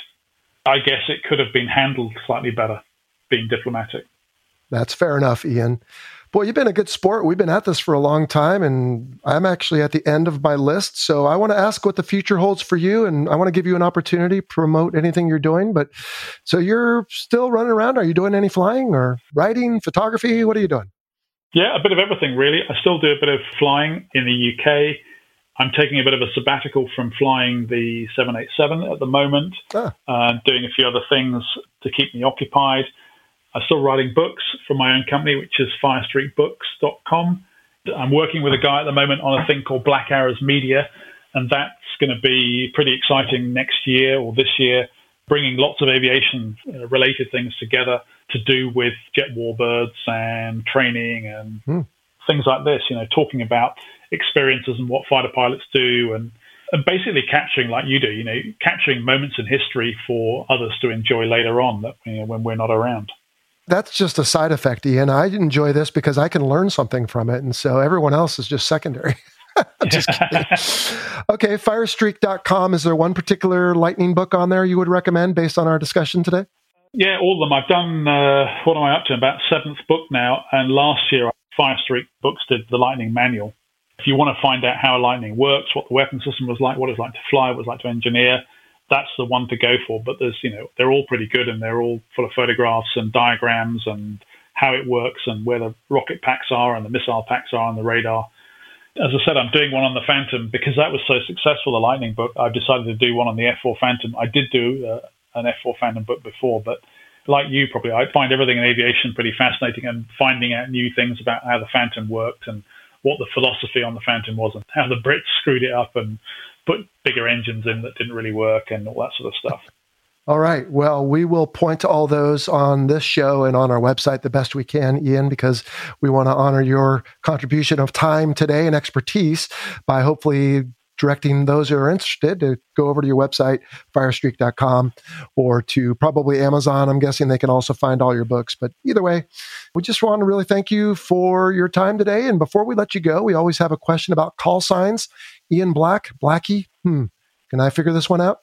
I guess it could have been handled slightly better, being diplomatic. That's fair enough, Ian. Boy, you've been a good sport. We've been at this for a long time, and I'm actually at the end of my list. So I want to ask what the future holds for you, and I want to give you an opportunity to promote anything you're doing. But so you're still running around. Are you doing any flying or writing, photography? What are you doing? Yeah, a bit of everything, really. I still do a bit of flying in the UK. I'm taking a bit of a sabbatical from flying the 787 at the moment, doing a few other things to keep me occupied. I'm still writing books for my own company, which is firestreakbooks.com. I'm working with a guy at the moment on a thing called Black Arrows Media, and that's going to be pretty exciting next year or this year, bringing lots of aviation-related things together to do with jet warbirds and training and things like this, talking about experiences and what fighter pilots do and basically capturing, like you do, capturing moments in history for others to enjoy later on that, when we're not around. That's just a side effect, Ian. I enjoy this because I can learn something from it. And so everyone else is just secondary. Just kidding. Okay, firestreak.com. Is there one particular Lightning book on there you would recommend based on our discussion today? Yeah, all of them. I've done, what am I up to? About 7th book now. And last year, Firestreak Books did the Lightning Manual. If you want to find out how Lightning works, what the weapon system was like, what it's like to fly, what it's like to engineer, that's the one to go for. But there's, they're all pretty good, and they're all full of photographs and diagrams and how it works and where the rocket packs are and the missile packs are on the radar. As I said, I'm doing one on the Phantom because that was so successful, the Lightning book. I've decided to do one on the F4 Phantom. I did do an F4 Phantom book before, but like you probably, I find everything in aviation pretty fascinating, and finding out new things about how the Phantom worked and what the philosophy on the Phantom was and how the Brits screwed it up and put bigger engines in that didn't really work and all that sort of stuff. All right. Well, we will point to all those on this show and on our website the best we can, Ian, because we want to honor your contribution of time today and expertise by hopefully directing those who are interested to go over to your website, firestreak.com, or to probably Amazon. I'm guessing they can also find all your books. But either way, we just want to really thank you for your time today. And before we let you go, we always have a question about call signs. Ian Black, Blackie. Can I figure this one out?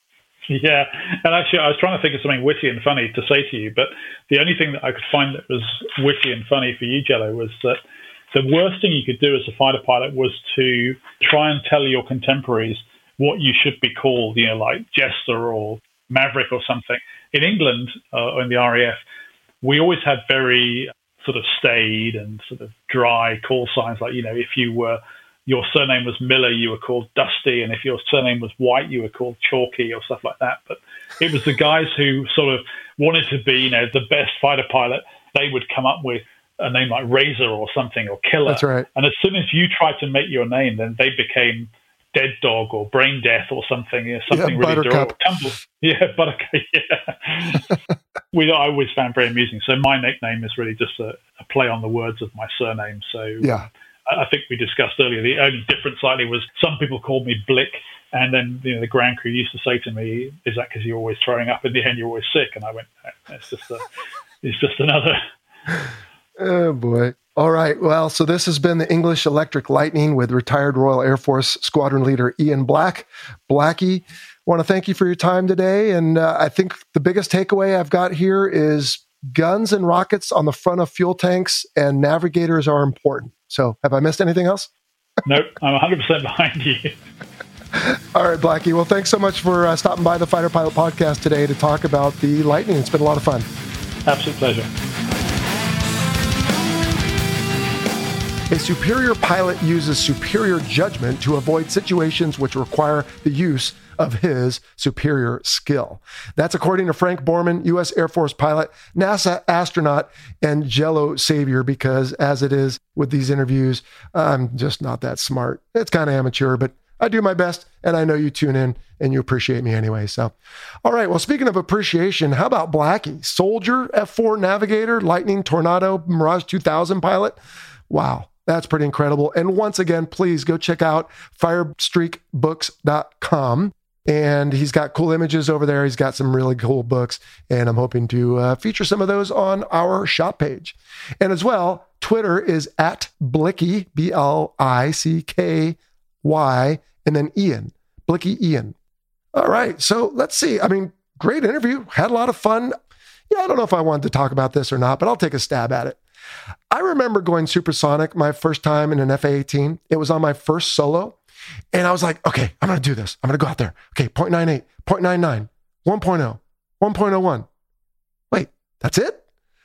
Yeah, and actually I was trying to think of something witty and funny to say to you, but the only thing that I could find that was witty and funny for you, Jello, was that the worst thing you could do as a fighter pilot was to try and tell your contemporaries what you should be called, like Jester or Maverick or something. In England, in the RAF, we always had very sort of staid and sort of dry call signs, like, if your surname was Miller, you were called Dusty, and if your surname was White, you were called Chalky or stuff like that. But it was the guys who sort of wanted to be, the best fighter pilot. They would come up with a name like Razor or something, or Killer. That's right. And as soon as you tried to make your name, then they became Dead Dog or Brain Death or something. Something really Buttercup. Yeah, Buttercup. Yeah. I always found very amusing. So my nickname is really just a play on the words of my surname. So yeah. I think we discussed earlier, the only difference slightly was some people called me Blick, and then the ground crew used to say to me, "Is that because you're always throwing up? In the end, you're always sick." And I went, "It's just another." Oh boy! All right. Well, so this has been the English Electric Lightning with retired Royal Air Force Squadron Leader Ian Black. Blackie, want to thank you for your time today. And I think the biggest takeaway I've got here is guns and rockets on the front of fuel tanks and navigators are important. So have I missed anything else? Nope, I'm 100% behind you. All right, Blackie. Well, thanks so much for stopping by the Fighter Pilot Podcast today to talk about the Lightning. It's been a lot of fun. Absolute pleasure. A superior pilot uses superior judgment to avoid situations which require the use of his superior skill. That's according to Frank Borman, U.S. Air Force pilot, NASA astronaut, and Jell-O savior, because as it is with these interviews, I'm just not that smart. It's kind of amateur, but I do my best, and I know you tune in and you appreciate me anyway. So, all right. Well, speaking of appreciation, how about Blackie? Soldier, F4 navigator, Lightning, Tornado, Mirage 2000 pilot. Wow. That's pretty incredible. And once again, please go check out firestreakbooks.com. And he's got cool images over there. He's got some really cool books. And I'm hoping to feature some of those on our shop page. And as well, Twitter is at Blicky, Blicky, and then Ian, Blicky Ian. All right. So let's see. I mean, great interview. Had a lot of fun. Yeah, I don't know if I wanted to talk about this or not, but I'll take a stab at it. I remember going supersonic my first time in an FA-18. It was on my first solo. And I was like, okay, I'm going to do this. I'm going to go out there. Okay, 0.98, 0.99, 1.0, 1.01. Wait, that's it?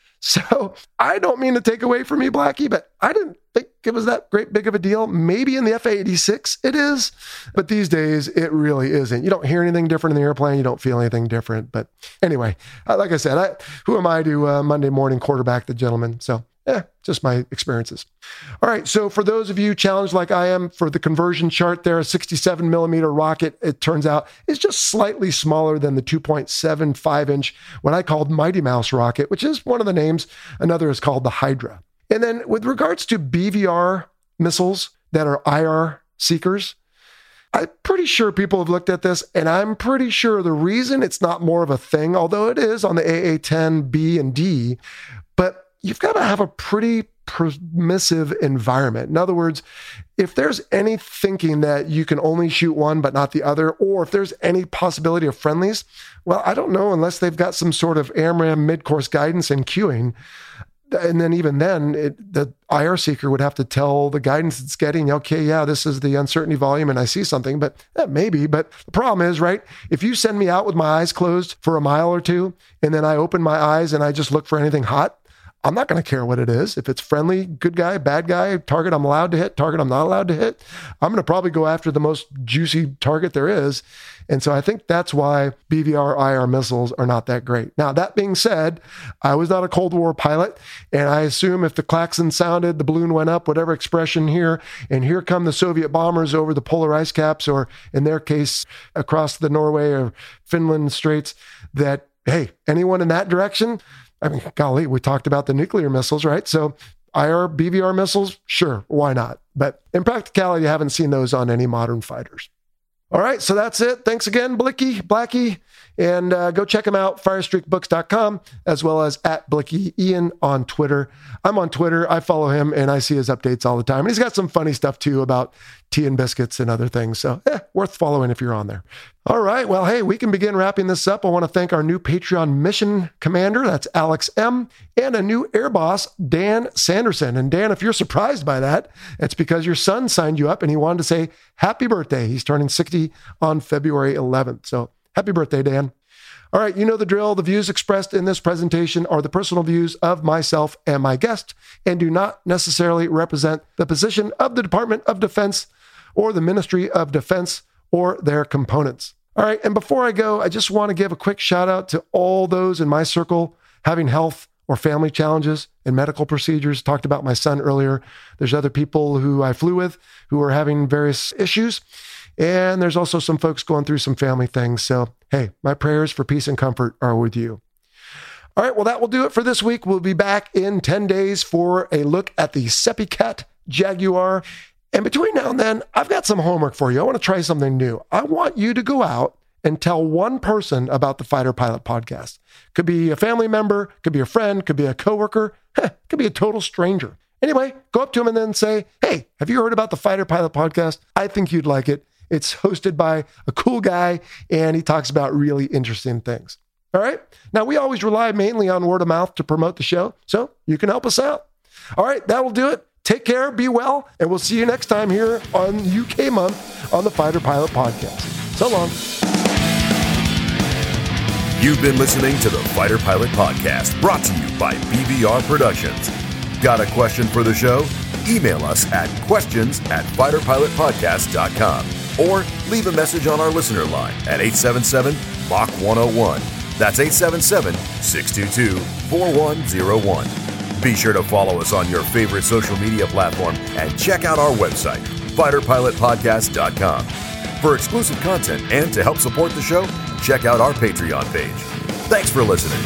So I don't mean to take away from you, Blackie, but I didn't think it was that great big of a deal. Maybe in the FA-86 it is, but these days it really isn't. You don't hear anything different in the airplane. You don't feel anything different. But anyway, like I said, who am I to Monday morning quarterback the gentleman? So just my experiences. All right. So for those of you challenged like I am for the conversion chart there, a 67 millimeter rocket, it turns out is just slightly smaller than the 2.75 inch, what I called Mighty Mouse rocket, which is one of the names. Another is called the Hydra. And then with regards to BVR missiles that are IR seekers, I'm pretty sure people have looked at this, and I'm pretty sure the reason it's not more of a thing, although it is on the AA-10B and D, but you've got to have a pretty permissive environment. In other words, if there's any thinking that you can only shoot one but not the other, or if there's any possibility of friendlies, well, I don't know unless they've got some sort of AMRAAM mid-course guidance and queuing. And then even then, the IR seeker would have to tell the guidance it's getting, okay, yeah, this is the uncertainty volume and I see something, but maybe. But the problem is, right, if you send me out with my eyes closed for a mile or two, and then I open my eyes and I just look for anything hot, I'm not going to care what it is. If it's friendly, good guy, bad guy, target I'm allowed to hit, target I'm not allowed to hit, I'm going to probably go after the most juicy target there is. And so I think that's why BVR IR missiles are not that great. Now, that being said, I was not a Cold War pilot, and I assume if the klaxon sounded, the balloon went up, whatever expression here, and here come the Soviet bombers over the polar ice caps, or in their case, across the Norway or Finland Straits, that, hey, anyone in that direction, I mean, golly, we talked about the nuclear missiles, right? So IR, BVR missiles, sure, why not? But in practicality, I haven't seen those on any modern fighters. All right, so that's it. Thanks again, Blackie. And go check him out, firestreakbooks.com, as well as at Blicky Ian on Twitter. I'm on Twitter. I follow him, and I see his updates all the time. And he's got some funny stuff, too, about tea and biscuits and other things. So worth following if you're on there. All right, well, hey, we can begin wrapping this up. I want to thank our new Patreon mission commander, that's Alex M., and a new air boss, Dan Sanderson. And Dan, if you're surprised by that, it's because your son signed you up, and he wanted to say happy birthday. He's turning 60 on February 11th. So happy birthday, Dan. All right, you know the drill. The views expressed in this presentation are the personal views of myself and my guest and do not necessarily represent the position of the Department of Defense or the Ministry of Defense or their components. All right, and before I go, I just want to give a quick shout out to all those in my circle having health or family challenges and medical procedures. Talked about my son earlier. There's other people who I flew with who are having various issues. And there's also some folks going through some family things. So, hey, my prayers for peace and comfort are with you. All right, well, that will do it for this week. We'll be back in 10 days for a look at the Sepicat Jaguar. And between now and then, I've got some homework for you. I want to try something new. I want you to go out and tell one person about the Fighter Pilot Podcast. Could be a family member, could be a friend, could be a coworker, could be a total stranger. Anyway, go up to him and then say, hey, have you heard about the Fighter Pilot podcast? I think you'd like it. It's hosted by a cool guy, and he talks about really interesting things. All right? Now, we always rely mainly on word of mouth to promote the show, so you can help us out. All right, that will do it. Take care, be well, and we'll see you next time here on UK Month on the Fighter Pilot podcast. So long. You've been listening to the Fighter Pilot Podcast, brought to you by BVR Productions. Got a question for the show? Email us at questions@fighterpilotpodcast.com or leave a message on our listener line at 877-MACH-101. That's 877-622-4101. Be sure to follow us on your favorite social media platform and check out our website, fighterpilotpodcast.com. For exclusive content and to help support the show, check out our Patreon page. Thanks for listening.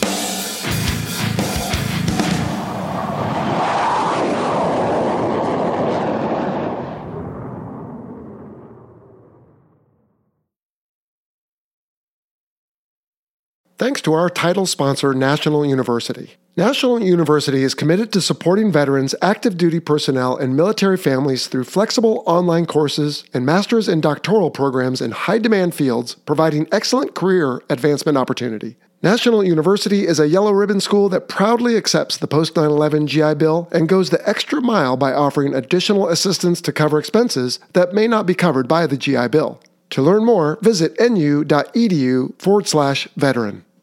Thanks to our title sponsor, National University. National University is committed to supporting veterans, active duty personnel, and military families through flexible online courses and master's and doctoral programs in high-demand fields, providing excellent career advancement opportunity. National University is a yellow ribbon school that proudly accepts the post-9/11 GI Bill and goes the extra mile by offering additional assistance to cover expenses that may not be covered by the GI Bill. To learn more, visit nu.edu/veteran.